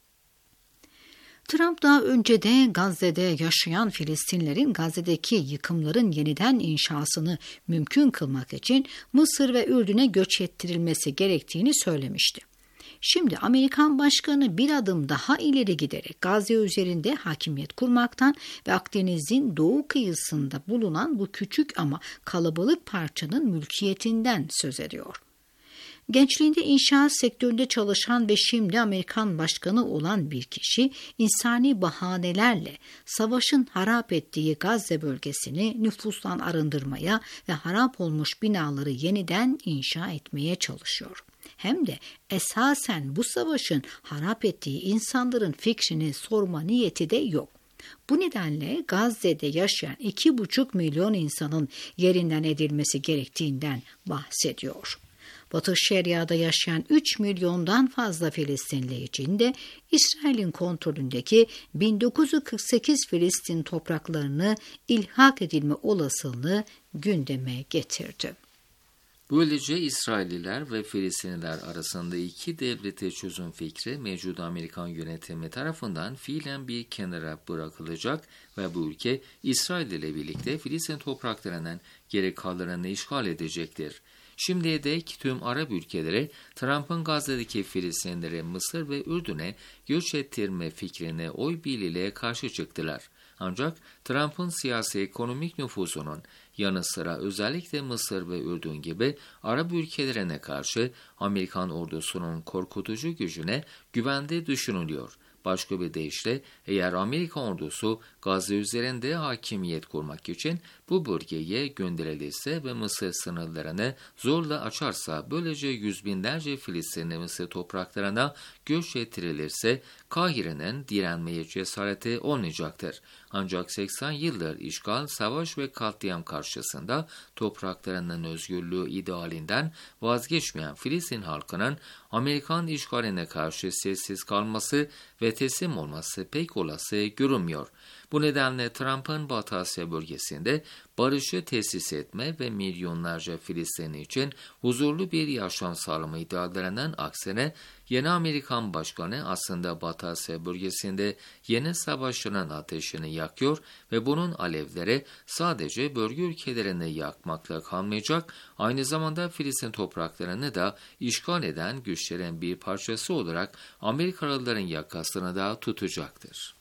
Trump daha önce de Gazze'de yaşayan Filistinlerin Gazze'deki yıkımların yeniden inşasını mümkün kılmak için Mısır ve Ürdün'e göç ettirilmesi gerektiğini söylemişti. Şimdi Amerikan Başkanı bir adım daha ileri giderek Gazze üzerinde hakimiyet kurmaktan ve Akdeniz'in doğu kıyısında bulunan bu küçük ama kalabalık parçanın mülkiyetinden söz ediyor. Gençliğinde inşaat sektöründe çalışan ve şimdi Amerikan başkanı olan bir kişi, insani bahanelerle savaşın harap ettiği Gazze bölgesini nüfustan arındırmaya ve harap olmuş binaları yeniden inşa etmeye çalışıyor. Hem de esasen bu savaşın harap ettiği insanların fikrini sorma niyeti de yok. Bu nedenle Gazze'de yaşayan iki buçuk milyon insanın yerinden edilmesi gerektiğinden bahsediyor. Batı Şeria'da yaşayan üç milyondan fazla Filistinli için de İsrail'in kontrolündeki bin dokuz yüz kırk sekiz Filistin topraklarını ilhak edilme olasılığı gündeme getirdi. Böylece İsrailliler ve Filistinliler arasında iki devlete çözüm fikri mevcut Amerikan yönetimi tarafından fiilen bir kenara bırakılacak ve bu ülke İsrail ile birlikte Filistin topraklarının geri kalanını işgal edecektir. Şimdiye dek tüm Arap ülkeleri Trump'ın Gazze'deki Filistinleri Mısır ve Ürdün'e göç ettirme fikrine oy birliğiyle karşı çıktılar. Ancak Trump'ın siyasi ekonomik nüfuzunun yanı sıra özellikle Mısır ve Ürdün gibi Arap ülkelerine karşı Amerikan ordusunun korkutucu gücüne güvendiği düşünülüyor. Başka bir deyişle eğer Amerika ordusu Gazze üzerinde hakimiyet kurmak için bu bölgeye gönderilirse ve Mısır sınırlarını zorla açarsa böylece yüz binlerce Filistinli Mısır topraklarına göç ettirilirse Kahire'nin direnmeye cesareti olmayacaktır. Ancak seksen yıldır işgal, savaş ve katliam karşısında topraklarının özgürlüğü idealinden vazgeçmeyen Filistin halkının Amerikan işgaline karşı sessiz kalması ve teslim olması pek olası görünmüyor. Bu nedenle Trump'ın Batı Asya bölgesinde barışı tesis etme ve milyonlarca Filistinli için huzurlu bir yaşam sağlama iddialarının aksine yeni Amerikan başkanı aslında Batı Asya bölgesinde yeni savaşların ateşini yakıyor ve bunun alevleri sadece bölge ülkelerini yakmakla kalmayacak, aynı zamanda Filistin topraklarını da işgal eden güçlerin bir parçası olarak Amerikalıların yakasını da tutacaktır.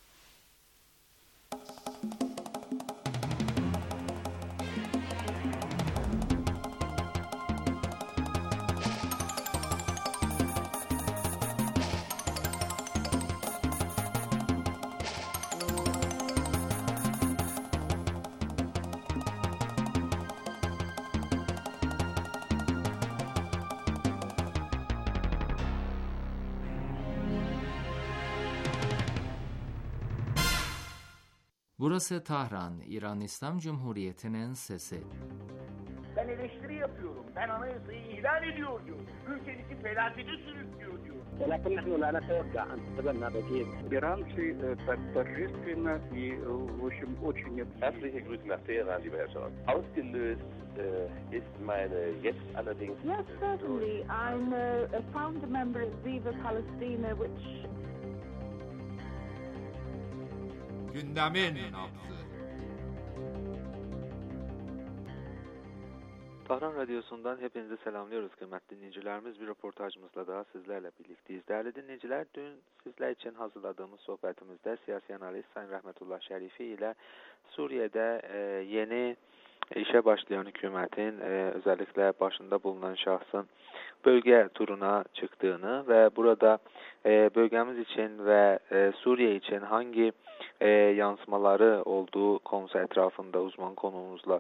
Burası Tahran, İran İslam Cumhuriyeti'nin sesi. Ben eleştiri yapıyorum. Ben anayasayı ilan ediyor diyor. Ülkenin için felakete sürüklüyor diyor. ولكن نحن لا نتوقع أن تتبنى بديل. Иранцы торжественно и, в общем, очень... Herzliche Grüße nach Teheran, lieber Herr Scholz. Ausgelöst äh, ist meine jetzt allerdings... Yes, certainly. I'm a, a founder member of Viva Palestina, which... Gündemin nabzı. Tahran Radyosu'ndan hepinizi selamlıyoruz kıymetli dinleyicilerimiz. Bir röportajımızla daha sizlerle birlikteyiz. Değerli dinleyiciler, dün sizler için hazırladığımız sohbetimizde siyasi analist Sayın Rahmetullah Şerifi ile Suriye'de e, yeni işe başlayan hükümetin e, özellikle başında bulunan şahsın bölge turuna çıktığını ve burada e, bölgemiz için ve e, Suriye için hangi e, yansımaları olduğu konusu etrafında uzman konuğumuzla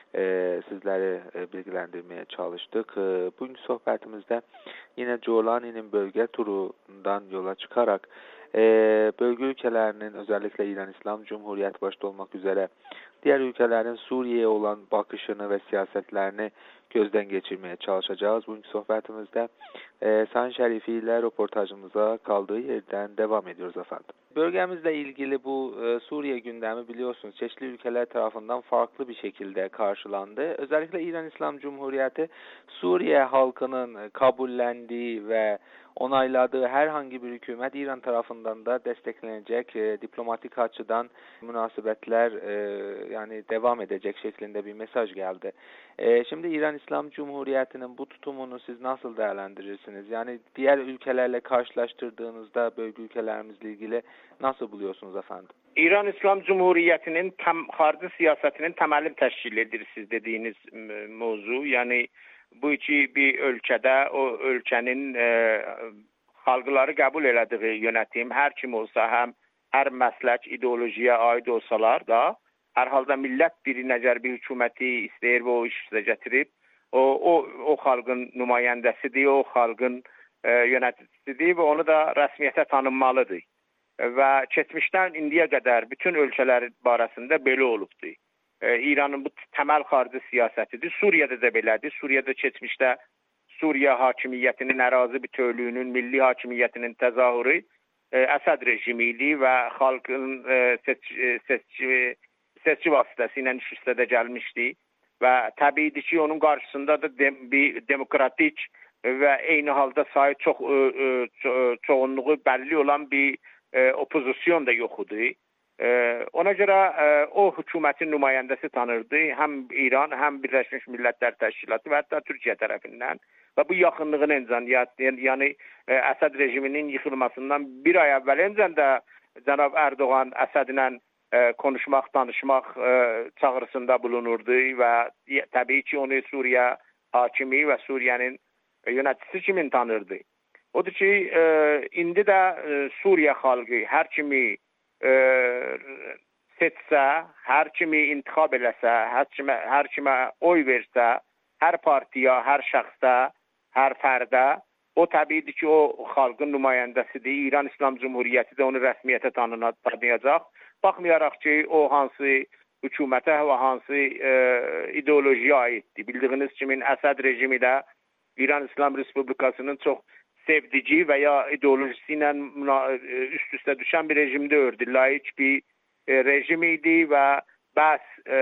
e, sizleri e, bilgilendirmeye çalıştık. E, bugünkü sohbetimizde yine Giuliani'nin bölge turundan yola çıkarak e, bölge ülkelerinin özellikle İran İslam Cumhuriyeti başta olmak üzere diğer ülkelerin Suriye'ye olan bakışını ve siyasetlerini gözden geçirmeye çalışacağız. Bugünkü sohbetimizde e, Sayın Şerifi ile röportajımıza kaldığı yerden devam ediyoruz efendim. Bölgemizle ilgili bu e, Suriye gündemi biliyorsunuz çeşitli ülkeler tarafından farklı bir şekilde karşılandı. Özellikle İran İslam Cumhuriyeti Suriye halkının kabullendiği ve onayladığı herhangi bir hükümet İran tarafından da desteklenecek, e, diplomatik açıdan münasebetler e, yani devam edecek şeklinde bir mesaj geldi. E, şimdi İran İslam Cumhuriyeti'nin bu tutumunu siz nasıl değerlendirirsiniz? Yani diğer ülkelerle karşılaştırdığınızda bölge ülkelerimizle ilgili nasıl buluyorsunuz efendim? İran İslam Cumhuriyeti'nin tam harcı siyasetinin temelini teşkil edir siz dediğiniz mevzu. Yani bu iki bir ölkədə o ölkənin e, xalqları qəbul elədiyi yönetim hər kim olsa, həm hər məslək ideolojiyə aid olsalar da, hər halda millət bir nəzər bir hökuməti istəyir və o işə gətirib, o o o xalqın nümayəndəsidir, o xalqın e, yöneticisidir və onu da rəsmiyyətə tanınmalıdır. Və keçmişdən indiyə qədər bütün ölkələr barəsində belə olubdur. İranın bu temel xarici siyasetidir. Suriye'de de belədir. Suriye'de geçmişte Suriye hakimiyyətinin, ərazi bütövlüyünün, milli hakimiyyətinin təzahürü e, Əsəd rejimiydi və xalqın e, seçki, seçki, seçki vasitəsilə iş üstədə gəlmişdi və təbiidir ki, onun qarşısında da dem, bir demokratik və eyni halda sayı çox e, e, çoğunluğu bəlli olan bir e, opozisyon da yox idi. E, ona görə e, o hökumətin nümayəndəsi tanırdı, həm İran, həm Birləşmiş Millətlər Təşkilatı və hətta Türkiyə tərəfindən. Və bu yaxınlığın öncən, yəni e, Əsəd rejiminin yıxılmasından bir ay əvvəl öncən də cənab Erdoğan Əsədlə e, konuşmaq, danışmaq e, çağrısında bulunurdu və təbii ki, onu Suriyə hakimi və Suriyənin e, yöneticisi kimi tanırdı. Odur ki, e, indi də e, Suriyə xalqı hər kimi e, seçsə, hər kimi intikhab eləsə, hər kimə, hər kimə oy versə, hər partiya, hər şəxsə, hər fərdə, o təbiidir ki, o xalqın nümayəndəsidir. İran İslam Cumhuriyyəti də onu rəsmiyyətə tanıyacaq. Baxmayaraq ki, o hansı hökumətə və hansı e, ideolojiyə aiddir. Bildiyiniz kimi Əsəd rejimi də İran İslam Respublikasının çox sevdici və ya ideolojisi ilə üst-üstə düşən bir rejimdə ördü. Laik bir e, rejim idi və bəs e,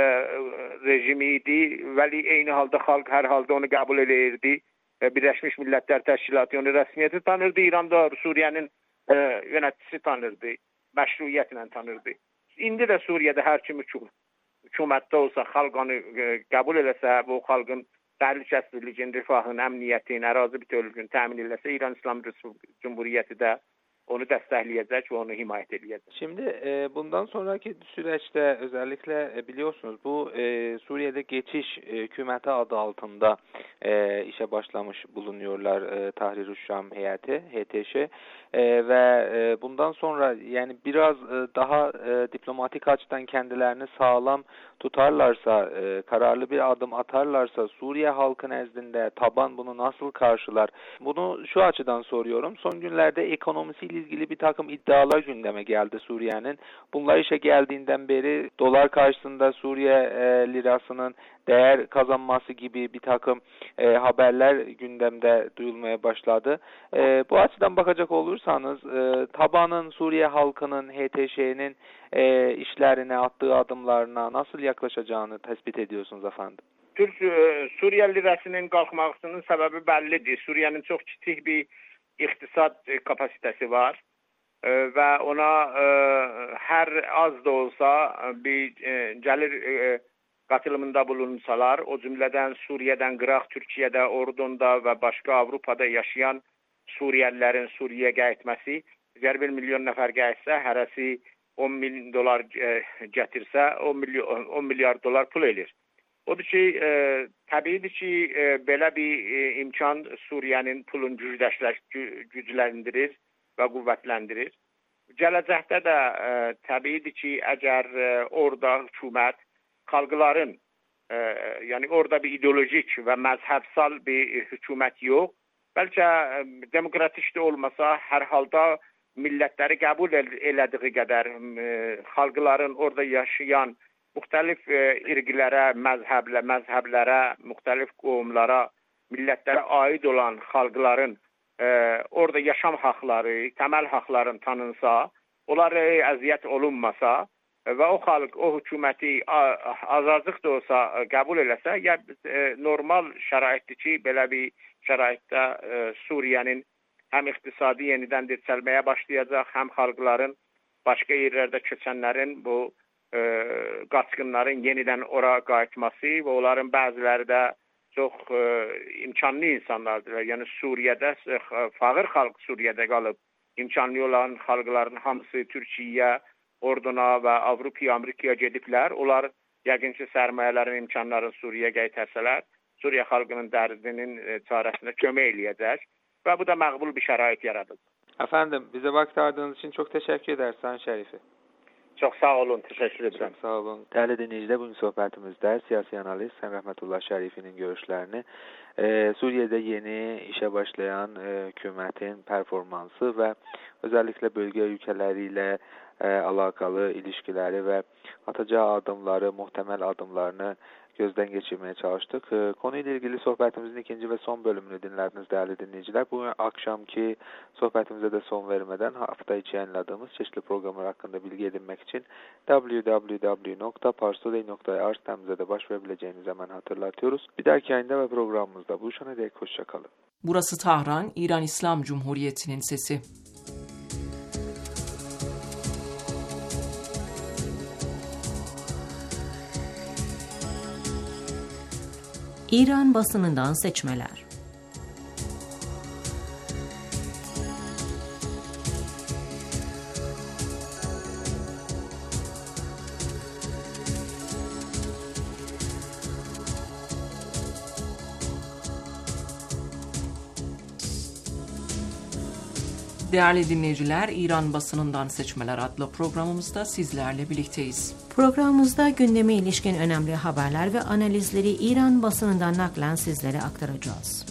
rejimi idi, vəli eyni halda xalq hər halda onu qəbul edirdi. Birləşmiş Millətlər Təşkilatı onu rəsmiyyəti tanırdı. İranda Suriye'nin e, yöneticisi tanırdı. Məşruiyyətlə tanırdı. İndi də Suriyədə hər kim hükümətdə olsa, xalq onu e, qəbul eləsə, bu xalqın təhlükəsizliyin, rifahın, əmniyyətin, ərazi bütövlüyünü təmin eləsə, İran İslam Cumhuriyyəti də onu dəstəkləyəcək ve onu himayet edecek. Şimdi e, bundan sonraki süreçte özellikle e, biliyorsunuz bu e, Suriye'de geçiş e, hükümeti adı altında e, işe başlamış bulunuyorlar e, Tahrir-ü Şam heyeti, H T Ş e, ve e, bundan sonra yani biraz e, daha e, diplomatik açıdan kendilerini sağlam tutarlarsa, e, kararlı bir adım atarlarsa Suriye halkı nezdinde taban bunu nasıl karşılar? Bunu şu açıdan soruyorum. Son günlerde ekonomisiyle ilgili bir takım iddialar gündeme geldi Suriye'nin. Bunlar işe geldiğinden beri dolar karşısında Suriye e, lirasının değer kazanması gibi bir takım e, haberler gündemde duyulmaya başladı. E, bu açıdan bakacak olursanız e, tabanın Suriye halkının H T Ş'nin e, işlerine, attığı adımlarına nasıl yaklaşacağını tespit ediyorsunuz efendim? Türk e, Suriye lirasının kalkmasının sebebi bellidir. Suriye'nin çok kiçik bir iktisat e, kapasitesi var e, ve ona e, her az da olsa e, bir e, gelir e, katılımında bulunsalar, o cümleden Suriye'den, Irak, Türkiye'de, Ordun'da ve başka Avrupa'da yaşayan Suriyelilerin Suriye'ye gitmesi, eğer bir milyon nefer gelse, heresi on milyon dolar e, getirse, on, milyon, on milyar dolar pul elir. Odur ki, e, təbiidir ki, e, belə bir e, imkan Suriye'nin pulun gücləndirir və qüvvətləndirir. Gələcəkdə də e, təbiidir ki, əgər e, orada hükümət xalqların, e, yəni orada bir ideolojik və məzhəbsal bir hükümət yox, bəlkə e, demokratik də olmasa, hər halda millətləri qəbul el elədiyi qədər e, xalqların orada yaşayan müxtəlif e, irqilərə, məzhəblə, məzhəblərə, müxtəlif qovumlara, millətlərə aid olan xalqların e, orada yaşam haqları, təməl haqların tanınsa, onlara əziyyət olunmasa e, və o xalq, o hökuməti azazlıq da olsa e, qəbul eləsə, ya e, normal şəraitdir ki, belə bir şəraitdə e, Suriye'nin həm iqtisadi yenidən dirçəlməyə başlayacaq, həm xalqların, başqa yerlərdə köçənlərin bu E, qaçqınların yenidən ora qayıtması və onların bəziləri də çox e, imkanlı insanlardır. Yəni Suriyədə, e, fağır xalq Suriyədə qalıb, imkanlı olan xalqların hamısı Türkiyə, Orduna və Avropaya, Amerikaya gediblər. Onlar yəqin ki, sərmayələrin imkanlarını Suriyəyə qaytarsələr, Suriyə xalqının dərdinin e, çarəsində kömək eləyəcək və bu da məqbul bir şərait yaradacaq. Efendim, bize vaktardığınız için çok teşekkür ederiz Sayın Şerifi. Çok sağ olun, teşekkür ederim. Çok sağ olun. Değerli dinleyiciler, bugün sohbetimizde siyasi analist Sayın Rahmetullah Şerifi'nin görüşlerini, e, Suriye'de yeni işe başlayan e, hükümetin performansı ve özellikle bölge ülkeleriyle e, alakalı ilişkileri ve atacağı adımları, muhtemel adımlarını gözden geçirmeye çalıştık. E, konuyla ilgili sohbetimizin ikinci ve son bölümünü dinlediniz değerli dinleyiciler. Bu akşamki sohbetimize de son vermeden hafta içi yayınladığımız çeşitli programlar hakkında bilgi edinmek için double-u double-u double-u nokta parstoday nokta ir sitemize de başvurabileceğinizi hemen hatırlatıyoruz. Bir dahaki yayında ve programımızda buluşana dek hoşçakalın. Burası Tahran, İran İslam Cumhuriyeti'nin sesi. İran basınından seçmeler. Değerli dinleyiciler, İran basınından seçmeler adlı programımızda sizlerle birlikteyiz. Programımızda gündeme ilişkin önemli haberler ve analizleri İran basınından naklen sizlere aktaracağız.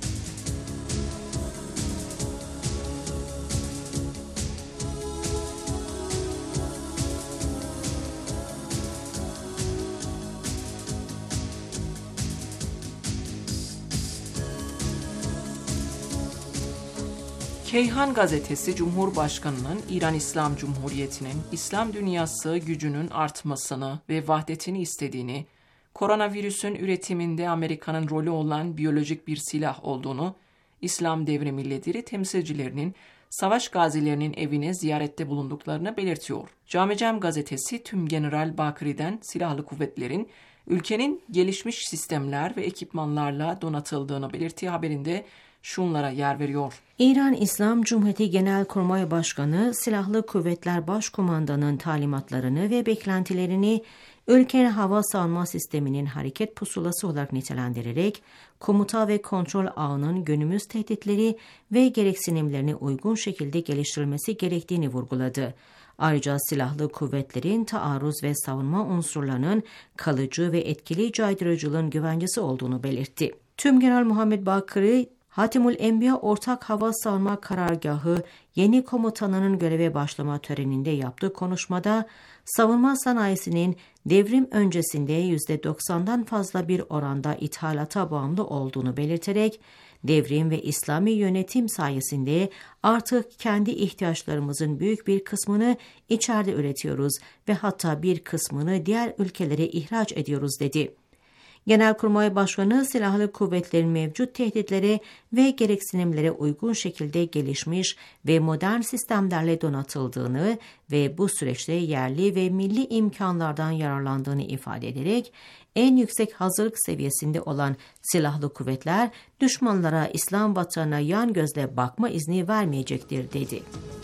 Keyhan gazetesi Cumhurbaşkanı'nın İran İslam Cumhuriyeti'nin İslam dünyası gücünün artmasını ve vahdetini istediğini, koronavirüsün üretiminde Amerika'nın rolü olan biyolojik bir silah olduğunu, İslam Devrimi lideri temsilcilerinin savaş gazilerinin evine ziyarette bulunduklarını belirtiyor. Camecem gazetesi Tümgeneral Bakri'den silahlı kuvvetlerin ülkenin gelişmiş sistemler ve ekipmanlarla donatıldığını belirttiği haberinde şunlara yer veriyor. İran İslam Cumhuriyeti Genelkurmay Başkanı, Silahlı Kuvvetler Başkumandanı'nın talimatlarını ve beklentilerini ülkenin hava savunma sisteminin hareket pusulası olarak nitelendirerek, komuta ve kontrol ağının günümüz tehditleri ve gereksinimlerine uygun şekilde geliştirilmesi gerektiğini vurguladı. Ayrıca silahlı kuvvetlerin taarruz ve savunma unsurlarının kalıcı ve etkili caydırıcılığın güvencesi olduğunu belirtti. Tümgeneral Muhammed Bakri, Hatimül Enbiya Ortak Hava Savunma Karargahı yeni komutanının göreve başlama töreninde yaptığı konuşmada, savunma sanayisinin devrim öncesinde yüzde doksandan fazla bir oranda ithalata bağımlı olduğunu belirterek, devrim ve İslami yönetim sayesinde artık kendi ihtiyaçlarımızın büyük bir kısmını içeride üretiyoruz ve hatta bir kısmını diğer ülkelere ihraç ediyoruz dedi. Genelkurmay Başkanı, silahlı kuvvetlerin mevcut tehditlere ve gereksinimlere uygun şekilde gelişmiş ve modern sistemlerle donatıldığını ve bu süreçte yerli ve milli imkanlardan yararlandığını ifade ederek, en yüksek hazırlık seviyesinde olan silahlı kuvvetler, düşmanlara İslam vatanına yan gözle bakma izni vermeyecektir dedi.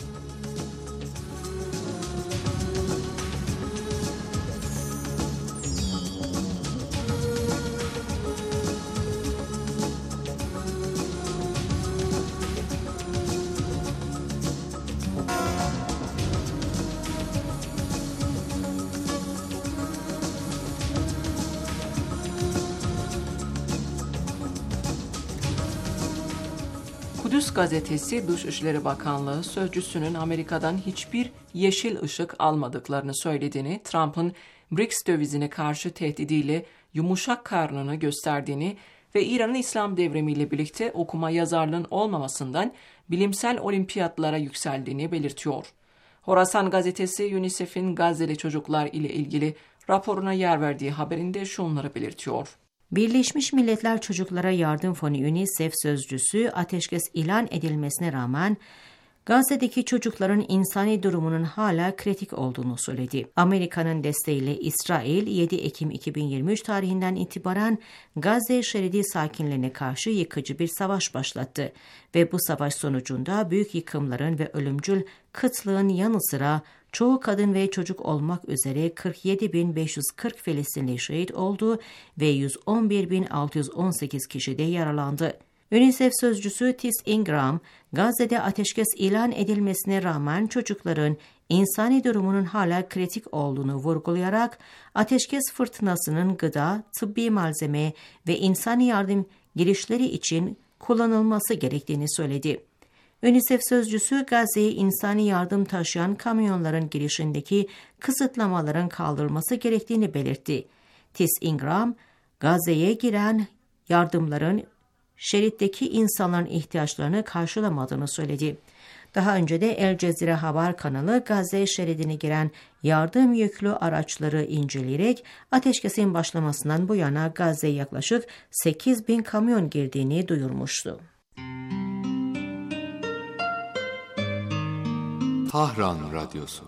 Kudüs gazetesi Dışişleri Bakanlığı sözcüsünün Amerika'dan hiçbir yeşil ışık almadıklarını söylediğini, Trump'ın B R I C S dövizine karşı tehdidiyle yumuşak karnını gösterdiğini ve İran'ın İslam devrimiyle birlikte okuma yazarlığın olmamasından bilimsel olimpiyatlara yükseldiğini belirtiyor. Horasan gazetesi UNICEF'in Gazze'li çocuklar ile ilgili raporuna yer verdiği haberinde şunları belirtiyor. Birleşmiş Milletler Çocuklara Yardım Fonu UNICEF sözcüsü, ateşkes ilan edilmesine rağmen Gazze'deki çocukların insani durumunun hala kritik olduğunu söyledi. Amerika'nın desteğiyle İsrail, yedi Ekim iki bin yirmi üç tarihinden itibaren Gazze şeridi sakinlerine karşı yıkıcı bir savaş başlattı ve bu savaş sonucunda büyük yıkımların ve ölümcül kıtlığın yanı sıra çoğu kadın ve çocuk olmak üzere kırk yedi bin beş yüz kırk Filistinli şehit oldu ve yüz on bir bin altı yüz on sekiz kişi de yaralandı. UNICEF sözcüsü Tis Ingram, Gazze'de ateşkes ilan edilmesine rağmen çocukların insani durumunun hala kritik olduğunu vurgulayarak, ateşkes fırtınasının gıda, tıbbi malzeme ve insani yardım girişleri için kullanılması gerektiğini söyledi. UNICEF sözcüsü Gazze'ye insani yardım taşıyan kamyonların girişindeki kısıtlamaların kaldırılması gerektiğini belirtti. Tis Ingram, Gazze'ye giren yardımların şeritteki insanların ihtiyaçlarını karşılamadığını söyledi. Daha önce de El Cezire Haber kanalı Gazze şeridine giren yardım yüklü araçları inceleyerek ateşkesin başlamasından bu yana Gazze'ye yaklaşık sekiz bin kamyon girdiğini duyurmuştu. Tahran Radyosu.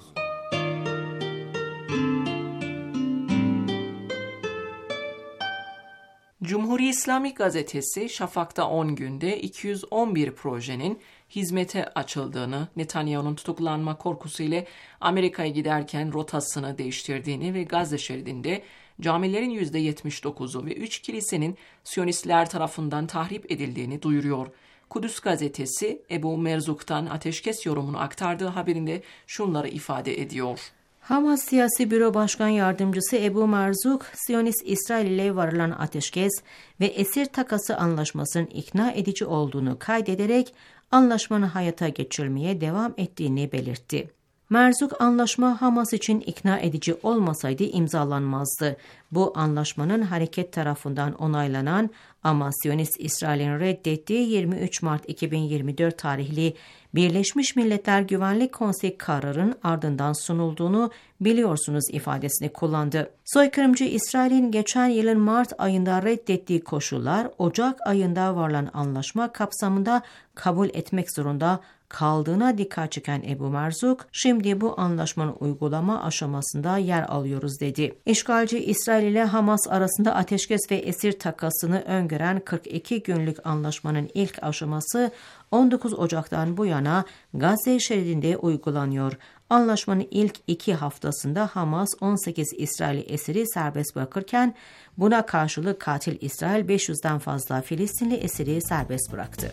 Cumhuriyet İslami Gazetesi Şafak'ta on günde iki yüz on bir projenin hizmete açıldığını, Netanyahu'nun tutuklanma korkusuyla Amerika'ya giderken rotasını değiştirdiğini ve Gazze şeridinde camilerin yüzde yetmiş dokuzu ve üç kilisenin Siyonistler tarafından tahrip edildiğini duyuruyor. Kudüs Gazetesi Ebu Merzuk'tan ateşkes yorumunu aktardığı haberinde şunları ifade ediyor. Hamas Siyasi Büro Başkan Yardımcısı Ebu Merzuk, Siyonist İsrail ile varılan ateşkes ve esir takası anlaşmasının ikna edici olduğunu kaydederek anlaşmanın hayata geçirilmeye devam ettiğini belirtti. Merzuk, anlaşma Hamas için ikna edici olmasaydı imzalanmazdı. Bu anlaşmanın hareket tarafından onaylanan ama Siyonist İsrail'in reddettiği yirmi üç Mart iki bin yirmi dört tarihli Birleşmiş Milletler Güvenlik Konseyi kararının ardından sunulduğunu biliyorsunuz ifadesini kullandı. Soykırımcı İsrail'in geçen yılın Mart ayında reddettiği koşullar Ocak ayında varılan anlaşma kapsamında kabul etmek zorunda kaldığına dikkat çeken Ebu Merzuk, şimdi bu anlaşmanın uygulama aşamasında yer alıyoruz dedi. İşgalci İsrail ile Hamas arasında ateşkes ve esir takasını öngören kırk iki günlük anlaşmanın ilk aşaması on dokuz Ocak'tan bu yana Gazze şeridinde uygulanıyor. Anlaşmanın ilk iki haftasında Hamas on sekiz İsrail esiri serbest bırakırken buna karşılık katil İsrail beş yüzden fazla Filistinli esiri serbest bıraktı.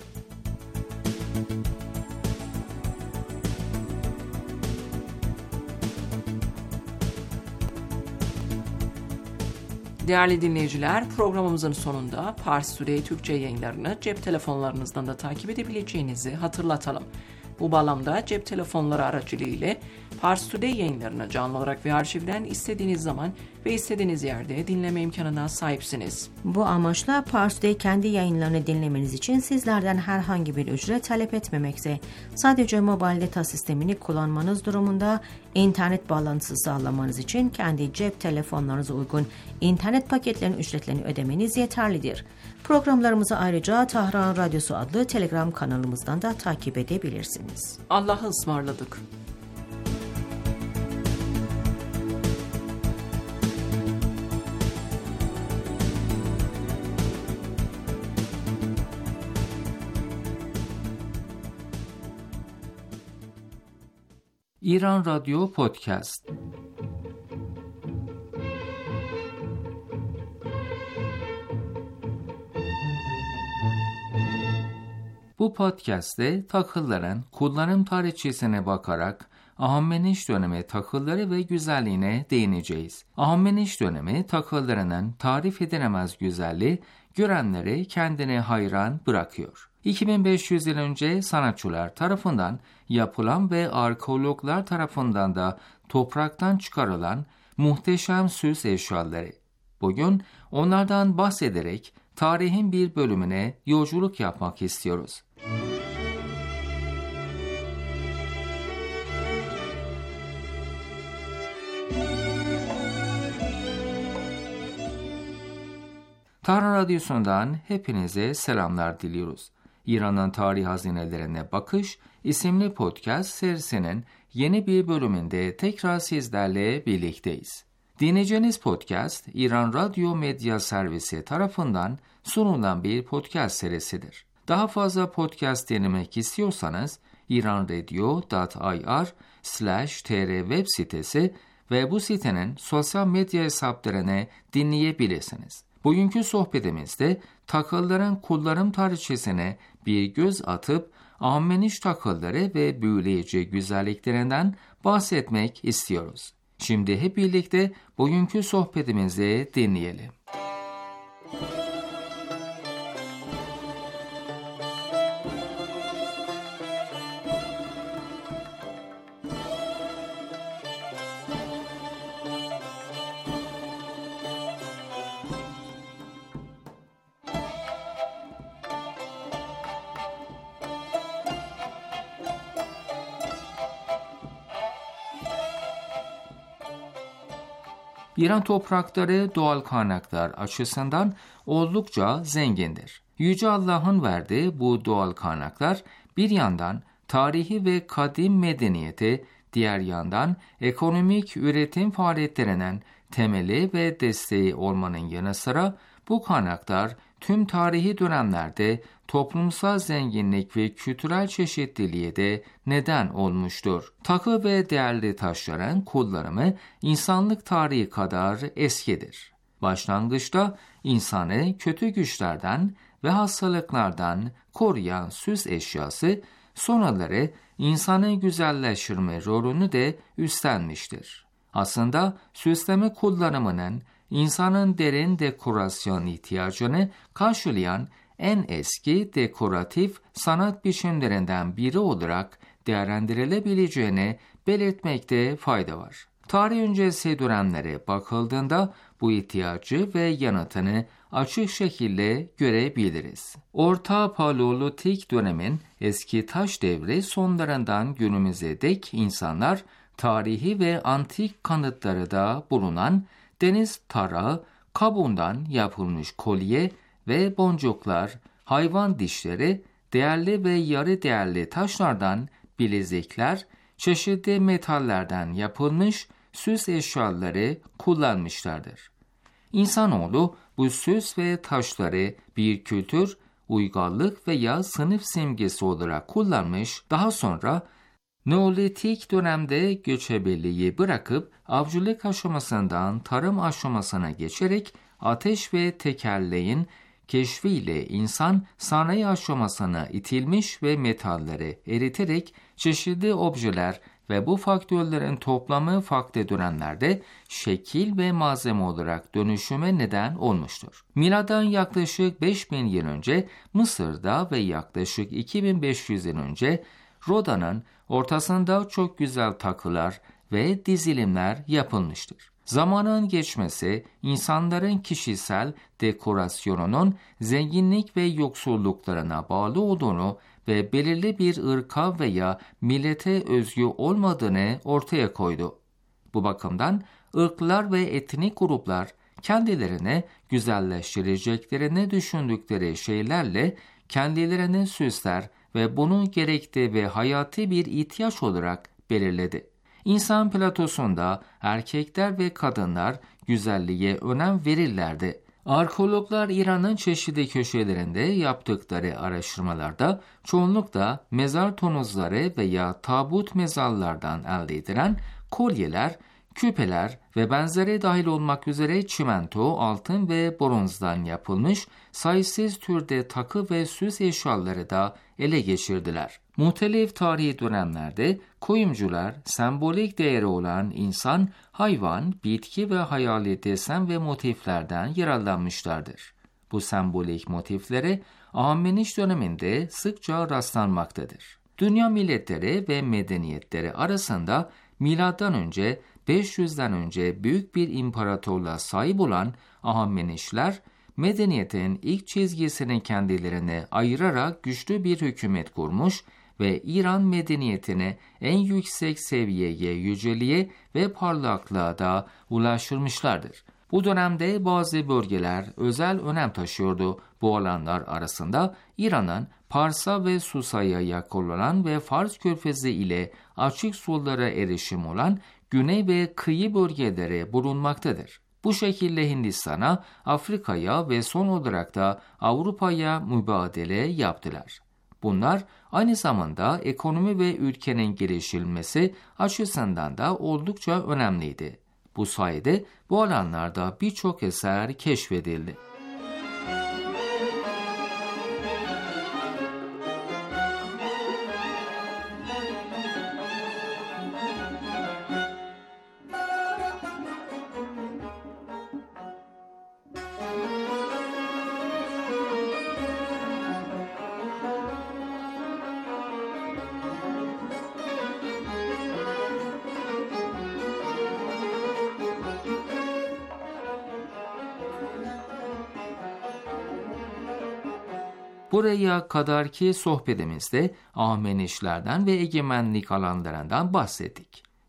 Değerli dinleyiciler, programımızın sonunda Pars Today Türkçe yayınlarını cep telefonlarınızdan da takip edebileceğinizi hatırlatalım. Bu bağlamda cep telefonları aracılığıyla Pars Today yayınlarını canlı olarak ve arşivden istediğiniz zaman ve istediğiniz yerde dinleme imkanına sahipsiniz. Bu amaçla Pars Today kendi yayınlarını dinlemeniz için sizlerden herhangi bir ücret talep etmemekte. Sadece mobil data sistemini kullanmanız durumunda internet bağlantısı sağlamanız için kendi cep telefonlarınıza uygun internet paketlerinin ücretlerini ödemeniz yeterlidir. Programlarımızı ayrıca Tahran Radyosu adlı Telegram kanalımızdan da takip edebilirsiniz. Allah'a ısmarladık. İran Radyo Podcast. Bu podcast'te takılların kullanım tarihçesine bakarak Ahmeniş dönemi takılları ve güzelliğine değineceğiz. Ahmeniş dönemi takıllarının tarif edilemez güzelliği görenleri kendine hayran bırakıyor. iki bin beş yüz yıl önce sanatçılar tarafından yapılan ve arkeologlar tarafından da topraktan çıkarılan muhteşem süs eşyaları. Bugün onlardan bahsederek tarihin bir bölümüne yolculuk yapmak istiyoruz. Tahran Radyosu'ndan hepinize selamlar diliyoruz. İran'ın tarih hazinelerine bakış isimli podcast serisinin yeni bir bölümünde tekrar sizlerle birlikteyiz. Dinleyeceğiniz podcast İran Radyo Medya Servisi tarafından sunulan bir podcast serisidir. Daha fazla podcast dinlemek istiyorsanız iranradio nokta ir slash tr web sitesi ve bu sitenin sosyal medya hesaplarını dinleyebilirsiniz. Bugünkü sohbetimizde takılların kullanım tarihçesine bir göz atıp Ahmeniş takılları ve büyüleyici güzelliklerinden bahsetmek istiyoruz. Şimdi hep birlikte bugünkü sohbetimizi dinleyelim. İran toprakları doğal kaynaklar açısından oldukça zengindir. Yüce Allah'ın verdiği bu doğal kaynaklar bir yandan tarihi ve kadim medeniyeti, diğer yandan ekonomik üretim faaliyetlerinin temeli ve desteği olmanın yanı sıra bu kaynaklar tüm tarihi dönemlerde toplumsal zenginlik ve kültürel çeşitliliğe de neden olmuştur. Takı ve değerli taşların kullanımı insanlık tarihi kadar eskidir. Başlangıçta insanı kötü güçlerden ve hastalıklardan koruyan süs eşyası, sonraları insanı güzelleştirme rolünü de üstlenmiştir. Aslında süsleme kullanımının insanın derin dekorasyon ihtiyacını karşılayan en eski dekoratif sanat biçimlerinden biri olarak değerlendirilebileceğini belirtmekte fayda var. Tarih öncesi dönemlere bakıldığında bu ihtiyacı ve yanıtını açık şekilde görebiliriz. Orta Paleolitik dönemin eski taş devri sonlarından günümüze dek insanlar tarihi ve antik kanıtları da bulunan deniz tarağı, kabuğundan yapılmış kolye ve boncuklar, hayvan dişleri, değerli ve yarı değerli taşlardan bilezikler, çeşitli metallerden yapılmış süs eşyaları kullanmışlardır. İnsanoğlu bu süs ve taşları bir kültür, uygarlık veya sınıf simgesi olarak kullanmış, daha sonra Neolitik dönemde göçebeliği bırakıp avcılık aşamasından tarım aşamasına geçerek ateş ve tekerleğin keşfiyle insan sanayi aşamasına itilmiş ve metalleri eriterek çeşitli objeler ve bu faktörlerin toplamı farklı dönemlerde şekil ve malzeme olarak dönüşüme neden olmuştur. Milattan yaklaşık beş bin yıl önce Mısır'da ve yaklaşık iki bin beş yüz yıl önce Roda'nın ortasında çok güzel takılar ve dizilimler yapılmıştır. Zamanın geçmesi, insanların kişisel dekorasyonunun zenginlik ve yoksulluklarına bağlı olduğunu ve belirli bir ırka veya millete özgü olmadığını ortaya koydu. Bu bakımdan ırklar ve etnik gruplar kendilerini güzelleştireceklerini düşündükleri şeylerle kendilerini süsler ve bunu gerekli ve hayati bir ihtiyaç olarak belirledi. İnsan platosunda erkekler ve kadınlar güzelliğe önem verirlerdi. Arkeologlar İran'ın çeşitli köşelerinde yaptıkları araştırmalarda çoğunlukla mezar tonozları veya tabut mezarlardan elde edilen kolyeler, küpeler ve benzeri dahil olmak üzere çimento, altın ve bronzdan yapılmış sayısız türde takı ve süs eşyaları da ele geçirdiler. Muhtelif tarihi dönemlerde kuyumcular sembolik değeri olan insan, hayvan, bitki ve hayali desen ve motiflerden yararlanmışlardır. Bu sembolik motiflere Ahemeniş döneminde sıkça rastlanmaktadır. Dünya milletleri ve medeniyetleri arasında milattan önce beş yüzden önce büyük bir imparatorluğa sahip olan Ahamenişler, medeniyetin ilk çizgisini kendilerine ayırarak güçlü bir hükümet kurmuş ve İran medeniyetini en yüksek seviyeye, yüceliğe ve parlaklığa da ulaştırmışlardır. Bu dönemde bazı bölgeler özel önem taşıyordu. Bu alanlar arasında İran'ın Pars'a ve Susa'ya yakın olan ve Fars Körfezi ile açık sulara erişim olan güney ve kıyı bölgeleri bulunmaktadır. Bu şekilde Hindistan'a, Afrika'ya ve son olarak da Avrupa'ya mübadele yaptılar. Bunlar aynı zamanda ekonomi ve ülkenin geliştirilmesi açısından da oldukça önemliydi. Bu sayede bu alanlarda birçok eser keşfedildi. Buraya kadarki sohbetimizde Ahamenişlerden ve egemenlik alanlarından bahsettik.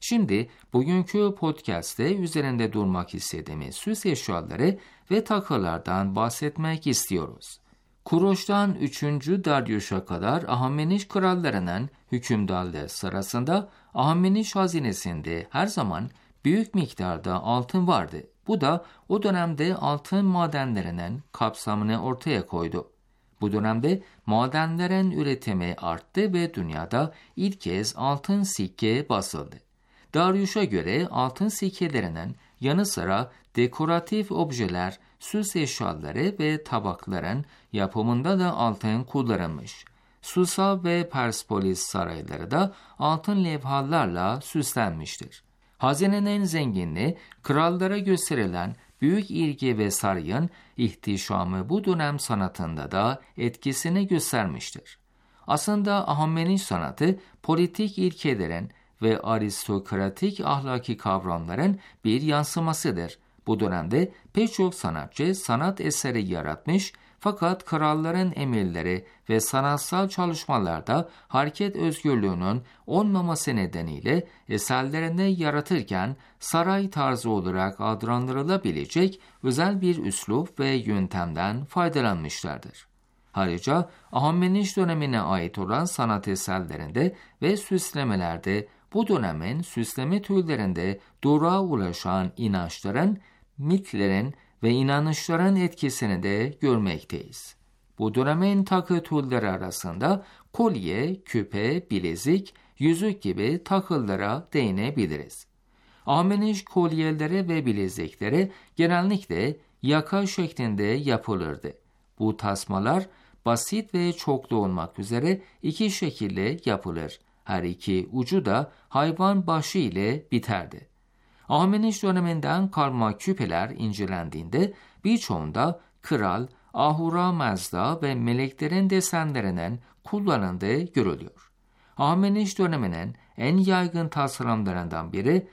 Şimdi bugünkü podcast'te üzerinde durmak istediğimiz süs eşyaları ve takılardan bahsetmek istiyoruz. Kuroş'tan üçüncü Daryuş'a kadar Ahemeniş krallarının hükümdarlığı sırasında Ahemeniş hazinesinde her zaman büyük miktarda altın vardı. Bu da o dönemde altın madenlerinin kapsamını ortaya koydu. Bu dönemde madenlerin üretimi arttı ve dünyada ilk kez altın sikke basıldı. Daryuş'a göre altın sikkelerinin yanı sıra dekoratif objeler, süs eşyaları ve tabakların yapımında da altın kullanılmış. Susa ve Perspolis sarayları da altın levhalarla süslenmiştir. Hazinenin zenginliği, krallara gösterilen büyük ilgi ve sarayın ihtişamı bu dönem sanatında da etkisini göstermiştir. Aslında Ahemeniş sanatı politik ilkelerin ve aristokratik ahlaki kavramların bir yansımasıdır. Bu dönemde pek çok sanatçı sanat eseri yaratmış fakat kralların emirleri ve sanatsal çalışmalarda hareket özgürlüğünün olmaması nedeniyle eserlerini yaratırken saray tarzı olarak adlandırılabilecek özel bir üslup ve yöntemden faydalanmışlardır. Ayrıca Ahemeniş dönemine ait olan sanat eserlerinde ve süslemelerde bu dönemin süsleme türlerinde doğruğa ulaşan inançların, mitlerin ve inanışların etkisini de görmekteyiz. Bu dönemin takı türleri arasında kolye, küpe, bilezik, yüzük gibi takılara değinebiliriz. Ahemeniş kolyeleri ve bilezikleri genellikle yaka şeklinde yapılırdı. Bu tasmalar basit ve çoklu olmak üzere iki şekilde yapılır. Her iki ucu da hayvan başı ile biterdi. Ahemeniş döneminden kalma küpeler incelendiğinde birçoğunda kral, Ahura Mazda ve meleklerin desenlerinin kullanıldığı görülüyor. Ahemeniş döneminin en yaygın tasarımlarından biri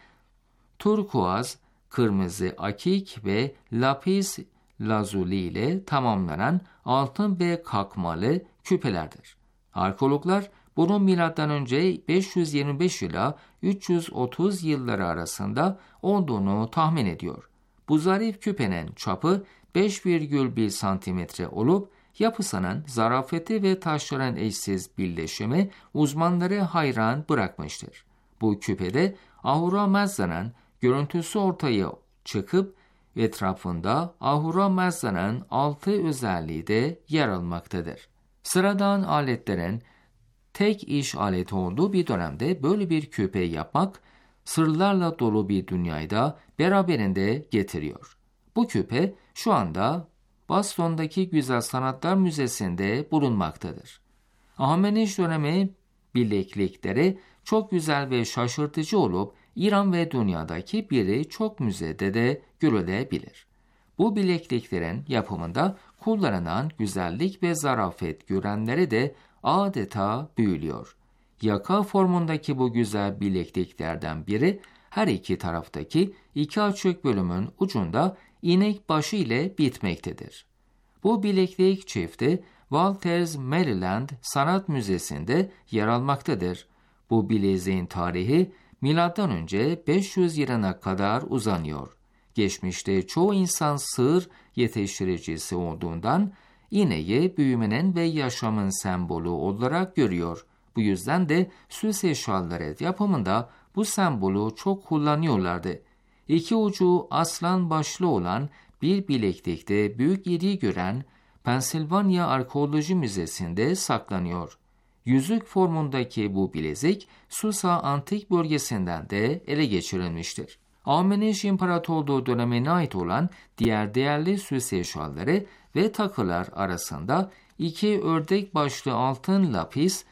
turkuaz, kırmızı akik ve lapis lazuli ile tamamlanan altın ve kakmalı küpelerdir. Arkeologlar bunun milattan önce beş yüz yirmi beş ila üç yüz otuz yılları arasında olduğunu tahmin ediyor. Bu zarif küpenin çapı beş virgül bir santimetre olup yapısının zarafeti ve taşların eşsiz birleşimi uzmanları hayran bırakmıştır. Bu küpede Ahura Mazda'nın görüntüsü ortaya çıkıp etrafında Ahura Mazda'nın altı özelliği de yer almaktadır. Sıradan aletlerin tek iş aleti olduğu bir dönemde böyle bir küpe yapmak, sırlarla dolu bir dünyayı da beraberinde getiriyor. Bu küpe şu anda Boston'daki Güzel Sanatlar Müzesi'nde bulunmaktadır. Ahemeniş dönemi bileklikleri çok güzel ve şaşırtıcı olup İran ve dünyadaki birçok müzede de görülebilir. Bu bilekliklerin yapımında kullanılan güzellik ve zarafet görenleri de adeta büyülüyor. Yaka formundaki bu güzel bilekliklerden biri her iki taraftaki iki açık bölümün ucunda inek başı ile bitmektedir. Bu bileklik çifti Walters Maryland Sanat Müzesi'nde yer almaktadır. Bu bileziğin tarihi milattan önce beş yüz yılına kadar uzanıyor. Geçmişte çoğu insan sığır yetiştiricisi olduğundan ineği büyümenin ve yaşamın sembolü olarak görüyor. Bu yüzden de süs eşyaları yapımında bu sembolü çok kullanıyorlardı. İki ucu aslan başlı olan bir bileklikte büyük ilgi gören Pensilvanya Arkeoloji Müzesi'nde saklanıyor. Yüzük formundaki bu bilezik Susa antik bölgesinden de ele geçirilmiştir. Ahemeniş İmparatorluğu dönemine ait olan diğer değerli süs eşyaları ve takılar arasında iki ördek başlı altın lapis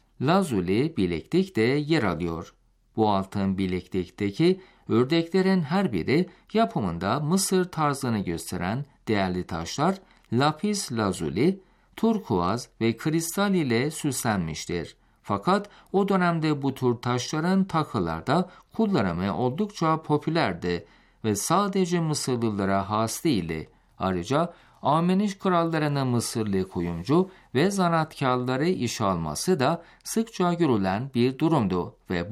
lazuli bileklik de yer alıyor. Bu altın bileklikteki ördeklerin her biri yapımında Mısır tarzını gösteren değerli taşlar lapis lazuli, turkuaz ve kristal ile süslenmiştir. Fakat o dönemde bu tür taşların takılarda kullanımı oldukça popülerdi ve sadece Mısırlılara has değildi. Ayrıca Ahemeniş krallarına Mısırlı kuyumcu ve zanaatkarları işe alması da sıkça görülen bir durumdu ve bu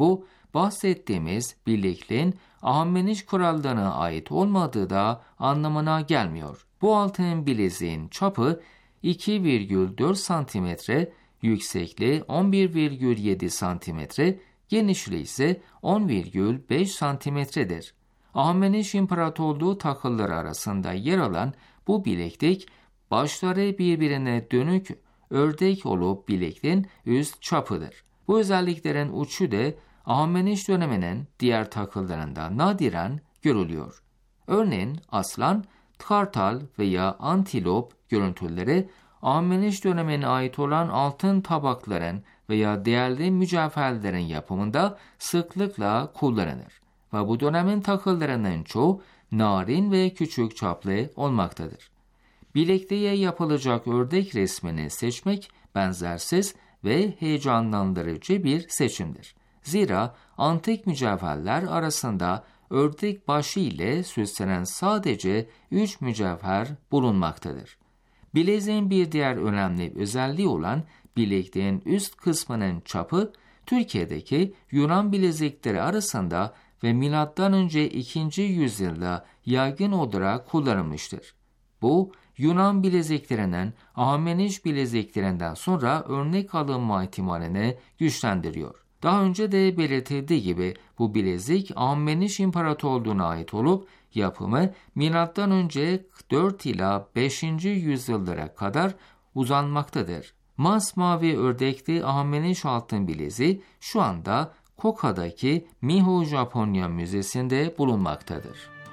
bahsettiğimiz bilekliğin Ahmeniş krallığına ait olmadığı da anlamına gelmiyor. Bu altın bileziğin çapı iki virgül dört santimetre, yüksekliği on bir virgül yedi santimetre, genişliği ise on virgül beş santimetredir. Ahmeniş İmparatorluğu takıları arasında yer alan bu bileklik, başları birbirine dönük ördek olup bilekliğin üst çapıdır. Bu özelliklerin uçu da Ahmeniş döneminin diğer takılarında nadiren görülüyor. Örneğin aslan, kartal veya antilop görüntüleri Ahmeniş dönemine ait olan altın tabakların veya değerli mücevherlerin yapımında sıklıkla kullanılır ve bu dönemin takılarının çoğu narin ve küçük çaplı olmaktadır. Bilekliğe yapılacak ördek resmini seçmek benzersiz ve heyecanlandırıcı bir seçimdir. Zira antik mücevherler arasında ördek başı ile süslenen sadece üç mücevher bulunmaktadır. Bileziğin bir diğer önemli özelliği olan bilekliğin üst kısmının çapı, Türkiye'deki Yunan bilezikleri arasında ve milattan önce ikinci yüzyılda yaygın olarak kullanılmıştır. Bu, Yunan bileziklerinin Ahmeniş bileziklerinden sonra örnek alınma ihtimalini güçlendiriyor. Daha önce de belirtildiği gibi bu bilezik Ahmeniş İmparatorluğu'na ait olup yapımı milattan önce dört ila beşinci yüzyıllara kadar uzanmaktadır. Masmavi ördekli Ahmeniş altın bileziği şu anda Koka'daki Miho Japonya Müzesi'nde bulunmaktadır.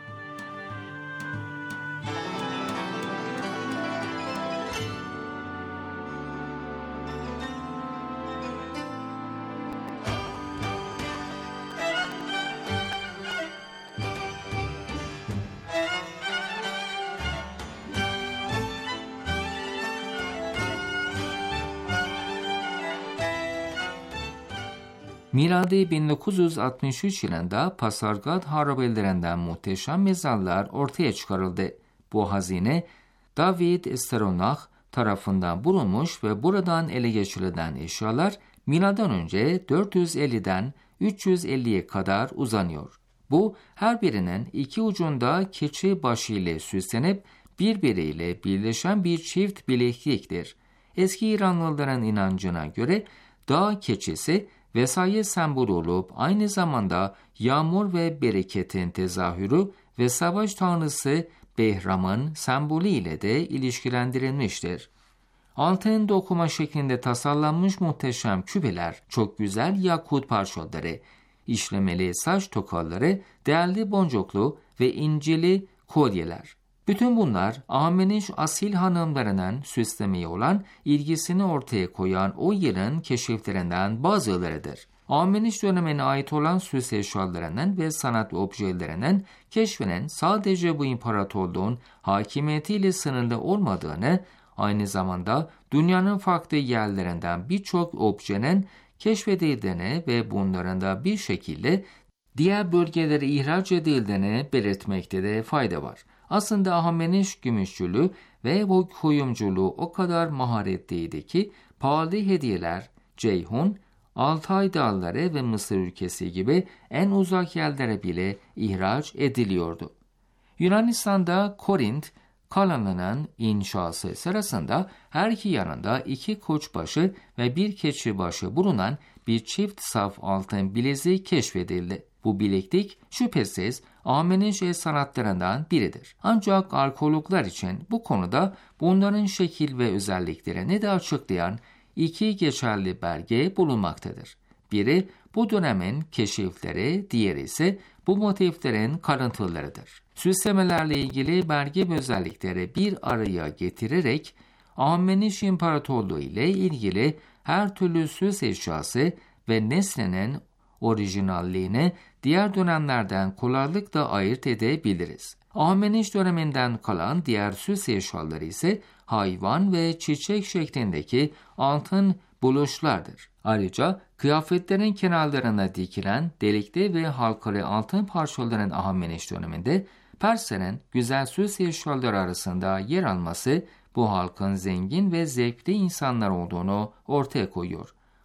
Miladi bin dokuz yüz altmış üç yılında Pasargad harabelerinden muhteşem mezarlar ortaya çıkarıldı. Bu hazine David Stronach tarafından bulunmuş ve buradan ele geçirilen eşyalar milattan önce dört yüz elliden üç yüz elliye kadar uzanıyor. Bu her birinin iki ucunda keçi başı ile süslenip birbiriyle birleşen bir çift bilekliktir. Eski İranlıların inancına göre dağ keçisi vesayet sembolü olup aynı zamanda yağmur ve bereketin tezahürü ve savaş tanrısı Behram'ın sembolü ile de ilişkilendirilmiştir. Altın dokuma şeklinde tasarlanmış muhteşem küpeler, çok güzel yakut parçaları, işlemeli saç tokaları, değerli boncuklu ve incili kolyeler. Bütün bunlar Ahmeniş asil hanımlarının süslemeye olan ilgisini ortaya koyan o yılın keşiflerinden bazılarıdır. Ahmeniş dönemine ait olan süs eşyalarının ve sanat objelerinin keşfinin sadece bu imparatorluğun hakimiyetiyle sınırlı olmadığını, aynı zamanda dünyanın farklı yerlerinden birçok objenin keşfedildiğini ve bunların da bir şekilde diğer bölgelere ihraç edildiğini belirtmekte de fayda var. Aslında Ahmeniş gümüşçülüğü ve bu kuyumculuğu o kadar maharetliydi ki pahalı hediyeler Ceyhun, Altay Dağları ve Mısır ülkesi gibi en uzak yerlere bile ihraç ediliyordu. Yunanistan'da Korint Kalanı'nın inşası sırasında her iki yanında iki koçbaşı ve bir keçibaşı bulunan bir çift saf altın bileziği keşfedildi. Bu bileklik şüphesiz Ahmeniş el sanatlarından biridir. Ancak arkeologlar için bu konuda bunların şekil ve özelliklerini de açıklayan iki geçerli belge bulunmaktadır. Biri bu dönemin keşifleri, diğeri ise bu motiflerin kalıntılarıdır. Süslemelerle ilgili belge ve özellikleri bir araya getirerek Ahmeniş İmparatorluğu ile ilgili her türlü süs eşyası ve nesnenin orijinalliğini diğer dönemlerden kolaylıkla ayırt edebiliriz. Ahmeniş döneminden kalan diğer süs eşyaları ise hayvan ve çiçek şeklindeki altın buluşlardır. Ayrıca kıyafetlerin kenarlarına dikilen delikli ve halkalı altın parçaların Ahmeniş döneminde Perslerin güzel süs eşyaları arasında yer alması bu halkın zengin ve zevkli insanlar olduğunu ortaya koyuyor.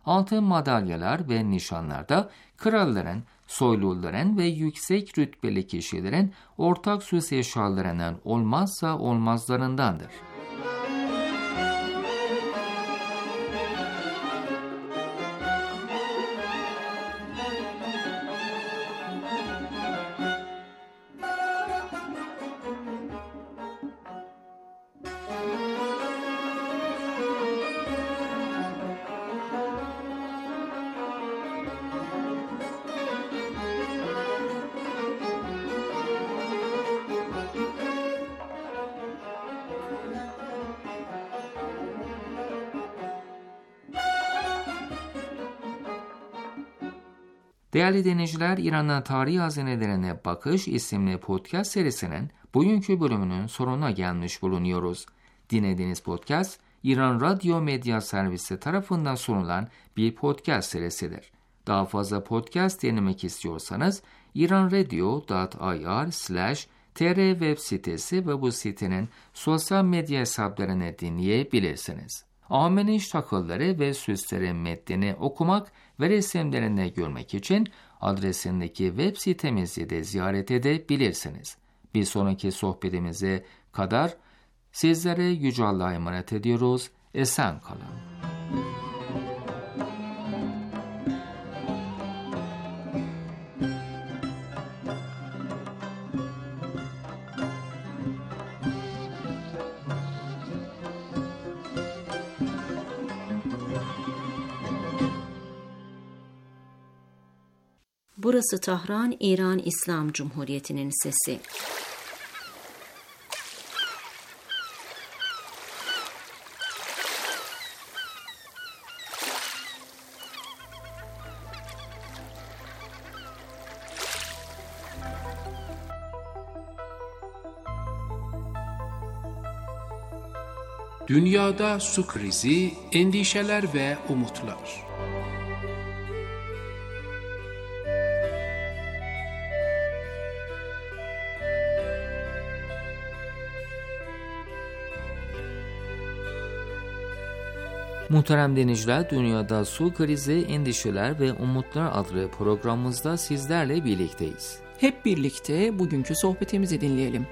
Altın madalyalar ve nişanlarda kralların, soyluların ve yüksek rütbeli kişilerin ortak süs eşyalarının olmazsa olmazlarındandır. Değerli dinleyiciler, İran'ın Tarihi Hazinelerine Bakış isimli podcast serisinin bugünkü bölümünün sonuna gelmiş bulunuyoruz. Dinlediğiniz podcast, İran Radyo Medya Servisi tarafından sunulan bir podcast serisidir. Daha fazla podcast dinlemek istiyorsanız iranradio nokta ir slash tr web sitesi ve bu sitenin sosyal medya hesaplarını dinleyebilirsiniz. Ameniş takılları ve süslerin metnini okumak ve resimlerini görmek için adresindeki web sitemizi de ziyaret edebilirsiniz. Bir sonraki sohbetimize kadar sizlere Yüce Allah'a emanet ediyoruz. Esen kalın. Burası Tahran, İran İslam Cumhuriyeti'nin sesi. Dünyada su krizi, endişeler ve umutlar. Muhterem dinleyiciler, Dünyada Su Krizi, Endişeler ve Umutlar adlı programımızda sizlerle birlikteyiz. Hep birlikte bugünkü sohbetimizi dinleyelim.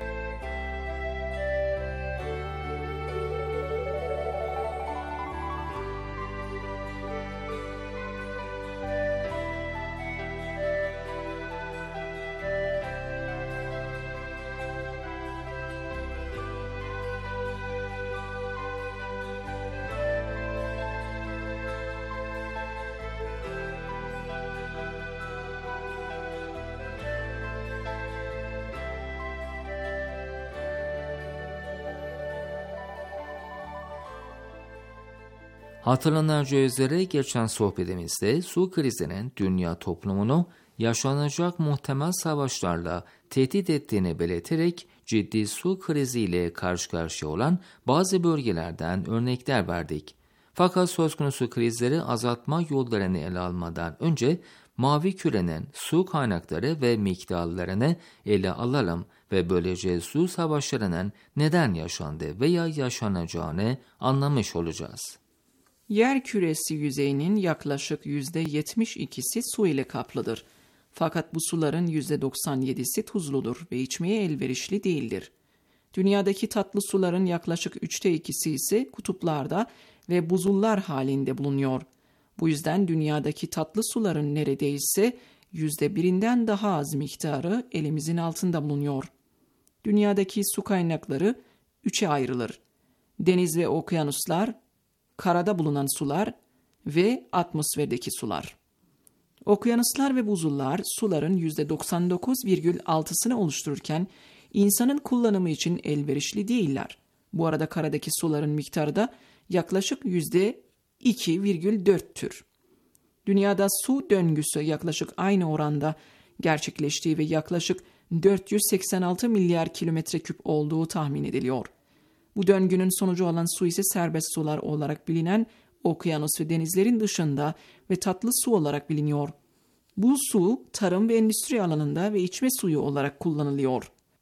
Hatırlanacağı üzere geçen sohbetimizde su krizinin dünya toplumunu yaşanacak muhtemel savaşlarla tehdit ettiğini belirterek ciddi su kriziyle karşı karşıya olan bazı bölgelerden örnekler verdik. Fakat söz konusu krizleri azaltma yollarını ele almadan önce Mavi Küre'nin su kaynakları ve miktarlarını ele alalım ve böylece su savaşlarının neden yaşandığı veya yaşanacağını anlamış olacağız. Yer küresi yüzeyinin yaklaşık yüzde yetmiş ikisi su ile kaplıdır. Fakat bu suların yüzde doksan yedisi tuzludur ve içmeye elverişli değildir. Dünyadaki tatlı suların yaklaşık üçte ikisi ise kutuplarda ve buzullar halinde bulunuyor. Bu yüzden dünyadaki tatlı suların neredeyse yüzde birinden daha az miktarı elimizin altında bulunuyor. Dünyadaki su kaynakları üçe ayrılır. Deniz ve okyanuslar, karada bulunan sular ve atmosferdeki sular. Okyanuslar ve buzullar suların yüzde doksan dokuz virgül altısını oluştururken insanın kullanımı için elverişli değiller. Bu arada karadaki suların miktarı da yaklaşık yüzde iki virgül dörttür. Dünyada su döngüsü yaklaşık aynı oranda gerçekleştiği ve yaklaşık dört yüz seksen altı milyar kilometre küp olduğu tahmin ediliyor. Bu döngünün sonucu olan su ise serbest sular olarak bilinen okyanus ve denizlerin dışında ve tatlı su olarak biliniyor. Bu su tarım ve endüstri alanında ve içme suyu olarak kullanılıyor.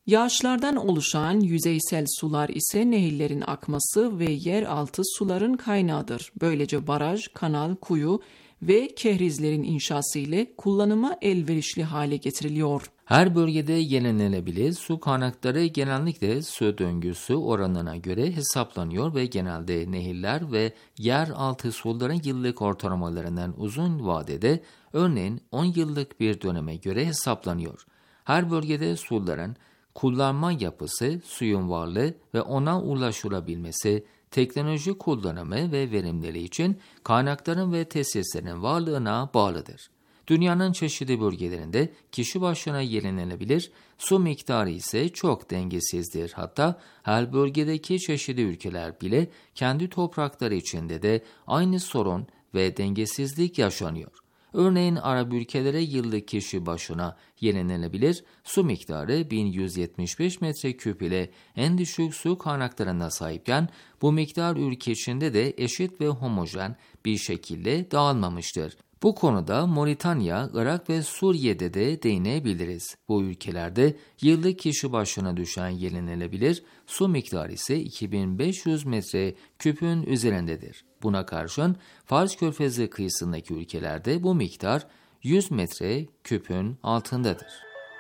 Yağışlardan oluşan yüzeysel sular ise nehirlerin akması ve yeraltı suların kaynağıdır. Böylece baraj, kanal, kuyu ve kehrizlerin inşası ile kullanıma elverişli hale getiriliyor. Her bölgede yenilenebilir su kaynakları genellikle su döngüsü oranına göre hesaplanıyor ve genelde nehirler ve yeraltı suların yıllık ortalamalarından uzun vadede, örneğin on yıllık bir döneme göre hesaplanıyor. Her bölgede suların kullanma yapısı, suyun varlığı ve ona ulaşılabilmesi, teknoloji kullanımı ve verimleri için kaynakların ve tesislerin varlığına bağlıdır. Dünyanın çeşitli bölgelerinde kişi başına yenilenebilir su miktarı ise çok dengesizdir. Hatta her bölgedeki çeşitli ülkeler bile kendi toprakları içinde de aynı sorun ve dengesizlik yaşanıyor. Örneğin Arap ülkelere yıllık kişi başına yenilenebilir su miktarı bin yüz yetmiş beş metreküp ile en düşük su kaynaklarına sahipken bu miktar ülke içinde de eşit ve homojen bir şekilde dağılmamıştır. Bu konuda Moritanya, Irak ve Suriye'de de değinebiliriz. Bu ülkelerde yıllık kişi başına düşen yenilenebilir su miktarı ise iki bin beş yüz metreküpün üzerindedir. Buna karşın Fars Körfezi kıyısındaki ülkelerde bu miktar yüz metreküpün altındadır.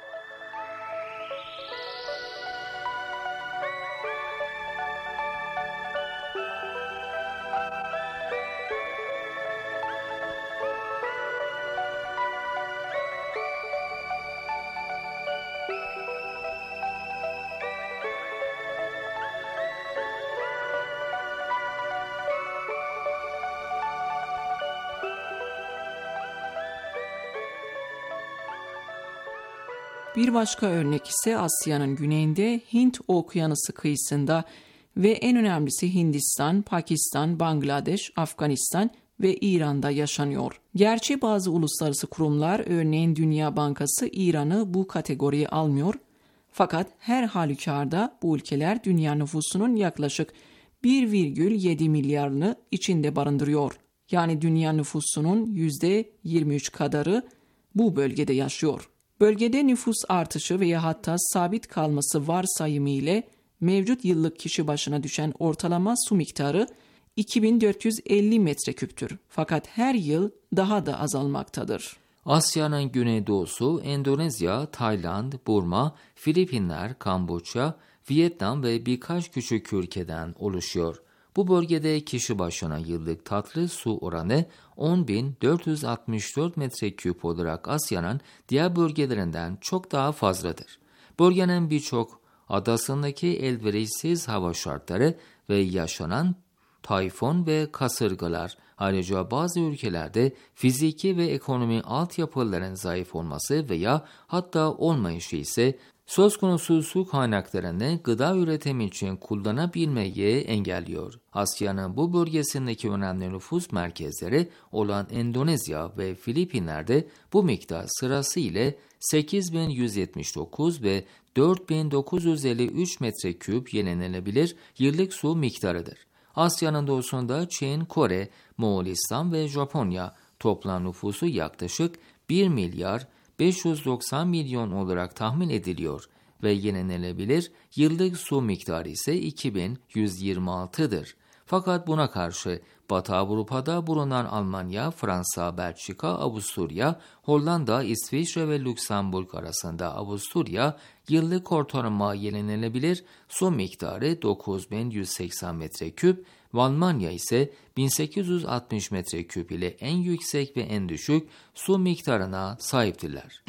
Bir başka örnek ise Asya'nın güneyinde Hint Okyanusu kıyısında ve en önemlisi Hindistan, Pakistan, Bangladeş, Afganistan ve İran'da yaşanıyor. Gerçi bazı uluslararası kurumlar, örneğin Dünya Bankası, İran'ı bu kategoriye almıyor. Fakat her halükarda bu ülkeler dünya nüfusunun yaklaşık bir virgül yedi milyarını içinde barındırıyor. Yani dünya nüfusunun yüzde yirmi üç kadarı bu bölgede yaşıyor. Bölgede nüfus artışı veya hatta sabit kalması varsayımı ile mevcut yıllık kişi başına düşen ortalama su miktarı iki bin dört yüz elli metreküptür. Fakat her yıl daha da azalmaktadır. Asya'nın güneydoğusu Endonezya, Tayland, Burma, Filipinler, Kamboçya, Vietnam ve birkaç küçük ülkeden oluşuyor. Bu bölgede kişi başına yıllık tatlı su oranı on bin dört yüz altmış dört metreküp olarak Asya'nın diğer bölgelerinden çok daha fazladır. Bölgenin birçok adasındaki elverişsiz hava şartları ve yaşanan tayfun ve kasırgalar, ayrıca bazı ülkelerde fiziki ve ekonomi altyapıların zayıf olması veya hatta olmayışı ise söz konusu su kaynaklarını gıda üretimi için kullanabilmeyi engelliyor. Asya'nın bu bölgesindeki önemli nüfus merkezleri olan Endonezya ve Filipinler'de bu miktar sırasıyla sekiz bin yüz yetmiş dokuz ve dört bin dokuz yüz elli üç metreküp yenilenebilir yıllık su miktarıdır. Asya'nın doğusunda Çin, Kore, Moğolistan ve Japonya toplam nüfusu yaklaşık bir milyar beş yüz doksan milyon olarak tahmin ediliyor ve yenilenebilir yıllık su miktarı ise iki bin yüz yirmi altı'dır. Fakat buna karşı Batı Avrupa'da bulunan Almanya, Fransa, Belçika, Avusturya, Hollanda, İsviçre ve Lüksemburg arasında Avusturya yıllık ortalama yenilenebilir su miktarı dokuz bin yüz seksen metreküp, Almanya ise bin sekiz yüz altmış metreküp ile en yüksek ve en düşük su miktarına sahiptirler.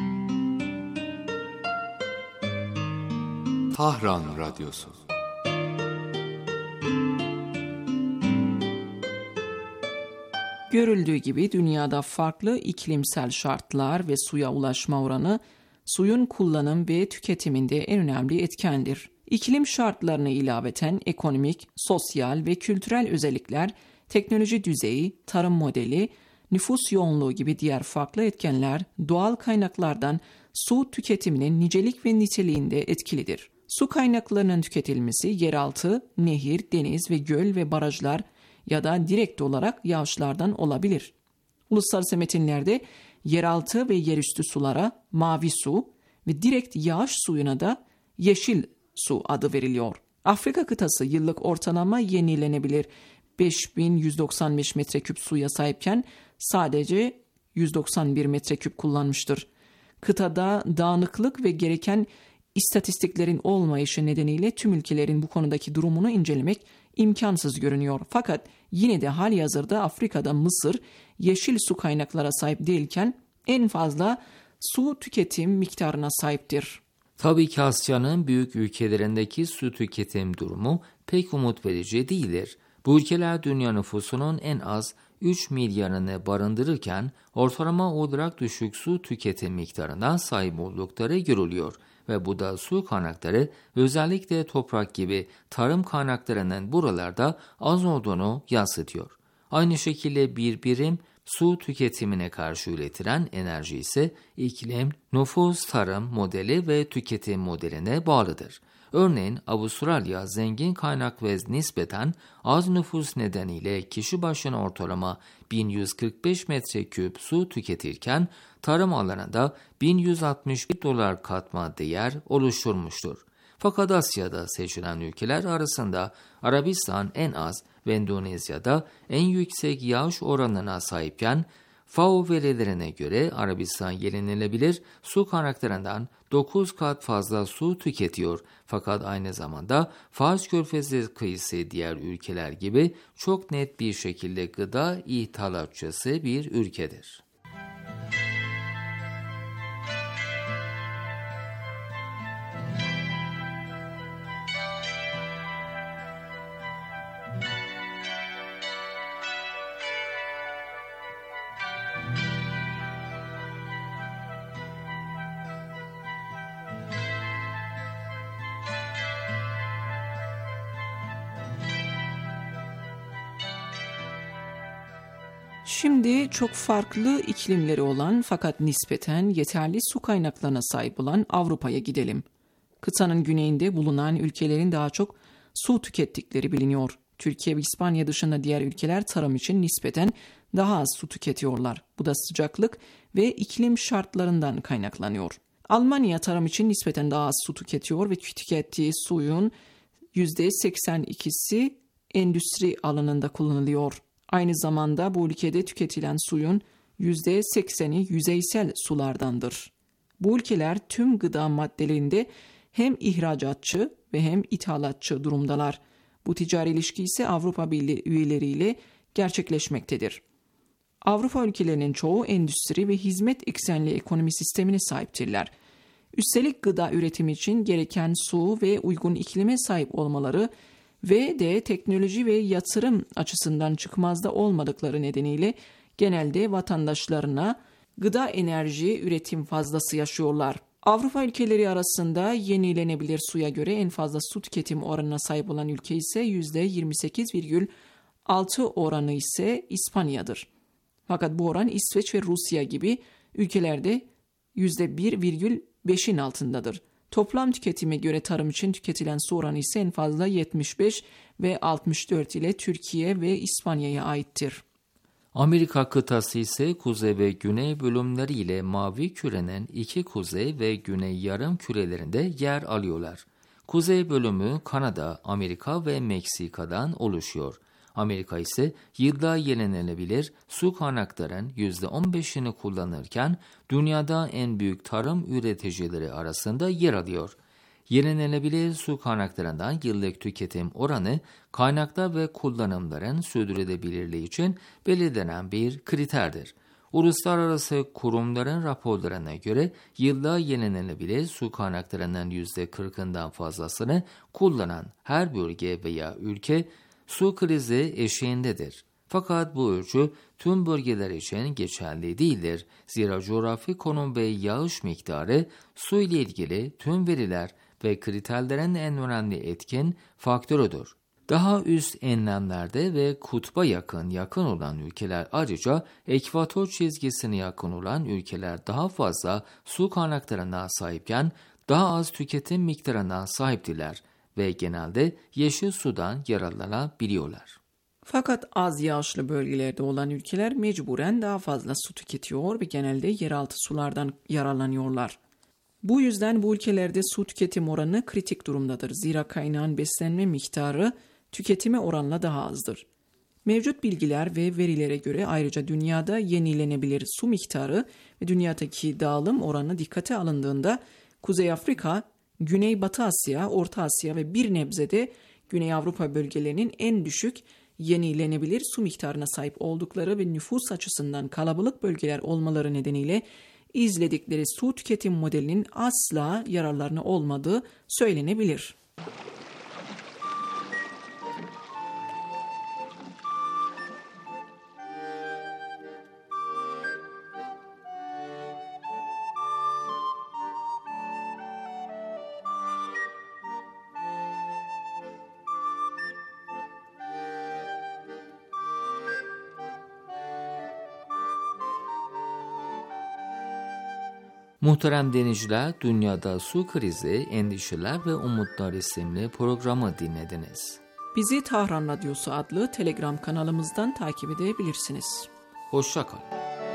Tahran Radyosu. Görüldüğü gibi dünyada farklı iklimsel şartlar ve suya ulaşma oranı suyun kullanım ve tüketiminde en önemli etkendir. İklim şartlarına ilaveten ekonomik, sosyal ve kültürel özellikler, teknoloji düzeyi, tarım modeli, nüfus yoğunluğu gibi diğer farklı etkenler doğal kaynaklardan su tüketiminin nicelik ve niteliğinde etkilidir. Su kaynaklarının tüketilmesi yeraltı, nehir, deniz ve göl ve barajlar ya da direkt olarak yağışlardan olabilir. Uluslararası metinlerde yeraltı ve yerüstü sulara mavi su ve direkt yağış suyuna da yeşil su adı veriliyor. Afrika kıtası yıllık ortalama yenilenebilir beş bin yüz doksan beş metreküp suya sahipken sadece yüz doksan bir metreküp kullanmıştır. Kıtada dağınıklık ve gereken istatistiklerin olmayışı nedeniyle tüm ülkelerin bu konudaki durumunu incelemek imkansız görünüyor. Fakat yine de halihazırda Afrika'da Mısır yeşil su kaynaklara sahip değilken en fazla su tüketim miktarına sahiptir. Tabii ki Asya'nın büyük ülkelerindeki su tüketim durumu pek umut verici değildir. Bu ülkeler dünya nüfusunun en az üç milyarını barındırırken ortalama olarak düşük su tüketim miktarına sahip oldukları görülüyor ve bu da su kaynakları, özellikle toprak gibi tarım kaynaklarının buralarda az olduğunu yansıtıyor. Aynı şekilde bir birim su tüketimine karşı üretilen enerji ise iklim, nüfus, tarım modeli ve tüketim modeline bağlıdır. Örneğin Avustralya zengin kaynak ve nispeten az nüfus nedeniyle kişi başına ortalama bin yüz kırk beş metreküp su tüketirken tarım alanında bin yüz altmış bir dolar katma değer oluşturmuştur. Fakat Asya'da seçilen ülkeler arasında Arabistan en az ve Endonezya'da en yüksek yağış oranına sahipken F A O verilerine göre Arabistan yenilenebilir su kaynaklarından dokuz kat fazla su tüketiyor. Fakat aynı zamanda Fars Körfezi kıyısı diğer ülkeler gibi çok net bir şekilde gıda ithalatçısı bir ülkedir. Şimdi çok farklı iklimleri olan fakat nispeten yeterli su kaynaklarına sahip olan Avrupa'ya gidelim. Kıtanın güneyinde bulunan ülkelerin daha çok su tükettikleri biliniyor. Türkiye ve İspanya dışında diğer ülkeler tarım için nispeten daha az su tüketiyorlar. Bu da sıcaklık ve iklim şartlarından kaynaklanıyor. Almanya tarım için nispeten daha az su tüketiyor ve tükettiği suyun yüzde seksen ikisi endüstri alanında kullanılıyor. Aynı zamanda bu ülkede tüketilen suyun yüzde sekseni yüzeysel sulardandır. Bu ülkeler tüm gıda maddelerinde hem ihracatçı ve hem ithalatçı durumdalar. Bu ticari ilişki ise Avrupa Birliği üyeleriyle gerçekleşmektedir. Avrupa ülkelerinin çoğu endüstri ve hizmet eksenli ekonomi sistemine sahiptirler. Üstelik gıda üretimi için gereken su ve uygun iklime sahip olmaları ve de teknoloji ve yatırım açısından çıkmazda olmadıkları nedeniyle genelde vatandaşlarına gıda enerji üretim fazlası yaşıyorlar. Avrupa ülkeleri arasında yenilenebilir suya göre en fazla su tüketim oranına sahip olan ülke ise yüzde yirmi sekiz virgül altı oranı ise İspanya'dır. Fakat bu oran İsveç ve Rusya gibi ülkelerde yüzde bir virgül beşin altındadır. Toplam tüketime göre tarım için tüketilen su oranı ise en fazla yetmiş beş ve altmış dört ile Türkiye ve İspanya'ya aittir. Amerika kıtası ise kuzey ve güney bölümleriyle mavi kürenin iki kuzey ve güney yarım kürelerinde yer alıyorlar. Kuzey bölümü Kanada, Amerika ve Meksika'dan oluşuyor. Amerika ise yılda yenilenebilir su kaynaklarının yüzde on beşini kullanırken dünyada en büyük tarım üreticileri arasında yer alıyor. Yenilenebilir su kaynaklarından yıllık tüketim oranı kaynaklar ve kullanımların sürdürülebilirliği için belirlenen bir kriterdir. Uluslararası kurumların raporlarına göre yılda yenilenebilir su kaynaklarının yüzde kırkından fazlasını kullanan her bölge veya ülke su krizi eşiğindedir. Fakat bu ölçü tüm bölgeler için geçerli değildir. Zira coğrafi konum ve yağış miktarı su ile ilgili tüm veriler ve kriterlerin en önemli etkin faktörüdür. Daha üst enlemlerde ve kutba yakın yakın olan ülkeler ayrıca ekvator çizgisine yakın olan ülkeler daha fazla su kaynaklarına sahipken daha az tüketim miktarına sahiptiler ve genelde yeşil sudan yararlanabiliyorlar. Fakat az yağışlı bölgelerde olan ülkeler mecburen daha fazla su tüketiyor ve genelde yeraltı sulardan yararlanıyorlar. Bu yüzden bu ülkelerde su tüketim oranı kritik durumdadır. Zira kaynağın beslenme miktarı tüketime oranla daha azdır. Mevcut bilgiler ve verilere göre ayrıca dünyada yenilenebilir su miktarı ve dünyadaki dağılım oranı dikkate alındığında Kuzey Afrika, Güneybatı Asya, Orta Asya ve bir nebze de Güney Avrupa bölgelerinin en düşük yenilenebilir su miktarına sahip oldukları ve nüfus açısından kalabalık bölgeler olmaları nedeniyle izledikleri su tüketim modelinin asla yararlarına olmadığı söylenebilir. Muhterem dinleyiciler, Dünyada Su Krizi, Endişeler ve Umutlar isimli programı dinlediniz. Bizi Tahran Radyosu adlı Telegram kanalımızdan takip edebilirsiniz. Hoşça kalın.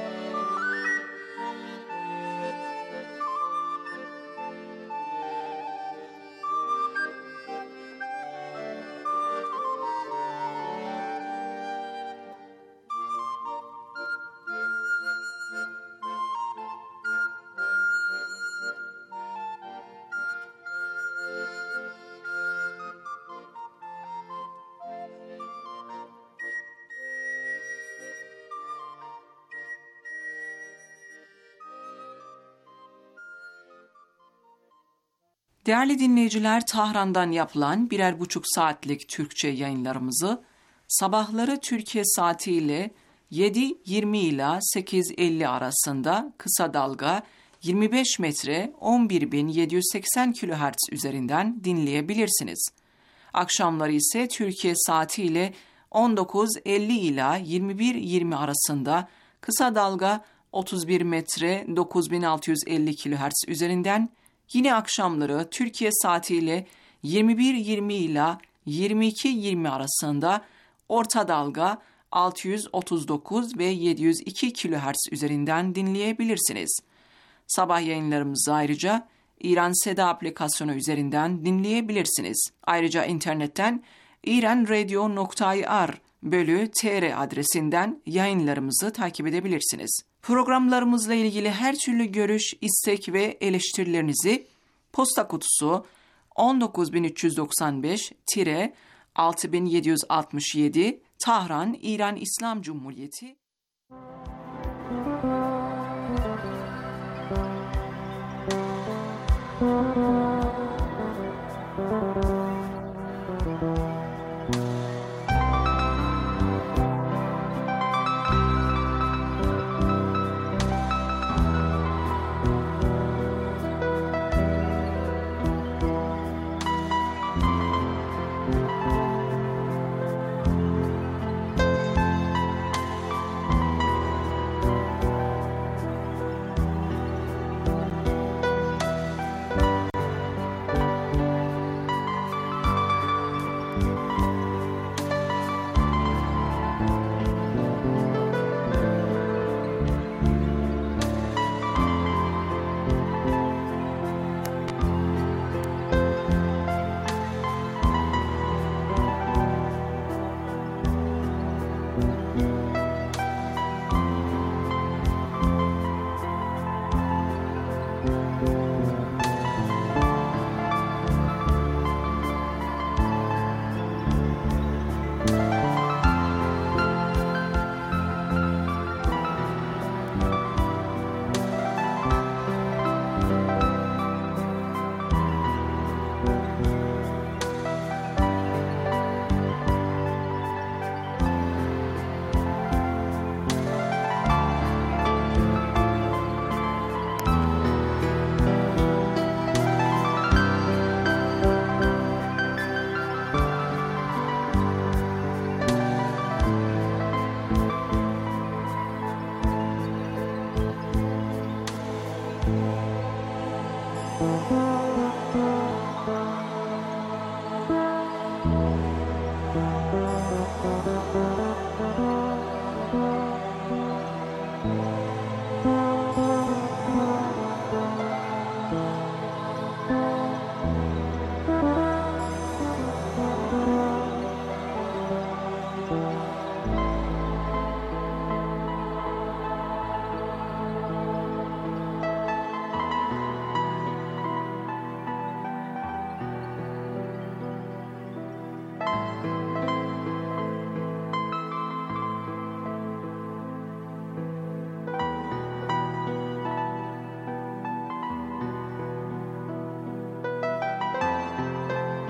Değerli dinleyiciler, Tahran'dan yapılan birer buçuk saatlik Türkçe yayınlarımızı sabahları Türkiye saatiyle yedi yirmi ila sekiz elli arasında kısa dalga yirmi beş metre on bir bin yedi yüz seksen kilohertz üzerinden dinleyebilirsiniz. Akşamları ise Türkiye saatiyle on dokuz elli ila yirmi bir yirmi arasında kısa dalga otuz bir metre dokuz bin altı yüz elli kilohertz üzerinden, yine akşamları Türkiye saatiyle yirmi bir yirmi ila yirmi iki yirmi arasında orta dalga altı yüz otuz dokuz ve yedi yüz iki kilohertz üzerinden dinleyebilirsiniz. Sabah yayınlarımızı ayrıca İran Seda aplikasyonu üzerinden dinleyebilirsiniz. Ayrıca internetten iranradio nokta ir bölü tr adresinden yayınlarımızı takip edebilirsiniz. Programlarımızla ilgili her türlü görüş, istek ve eleştirilerinizi posta kutusu on dokuz bin üç yüz doksan beş altı bin yedi yüz altmış yedi Tahran, İran İslam Cumhuriyeti Thank you.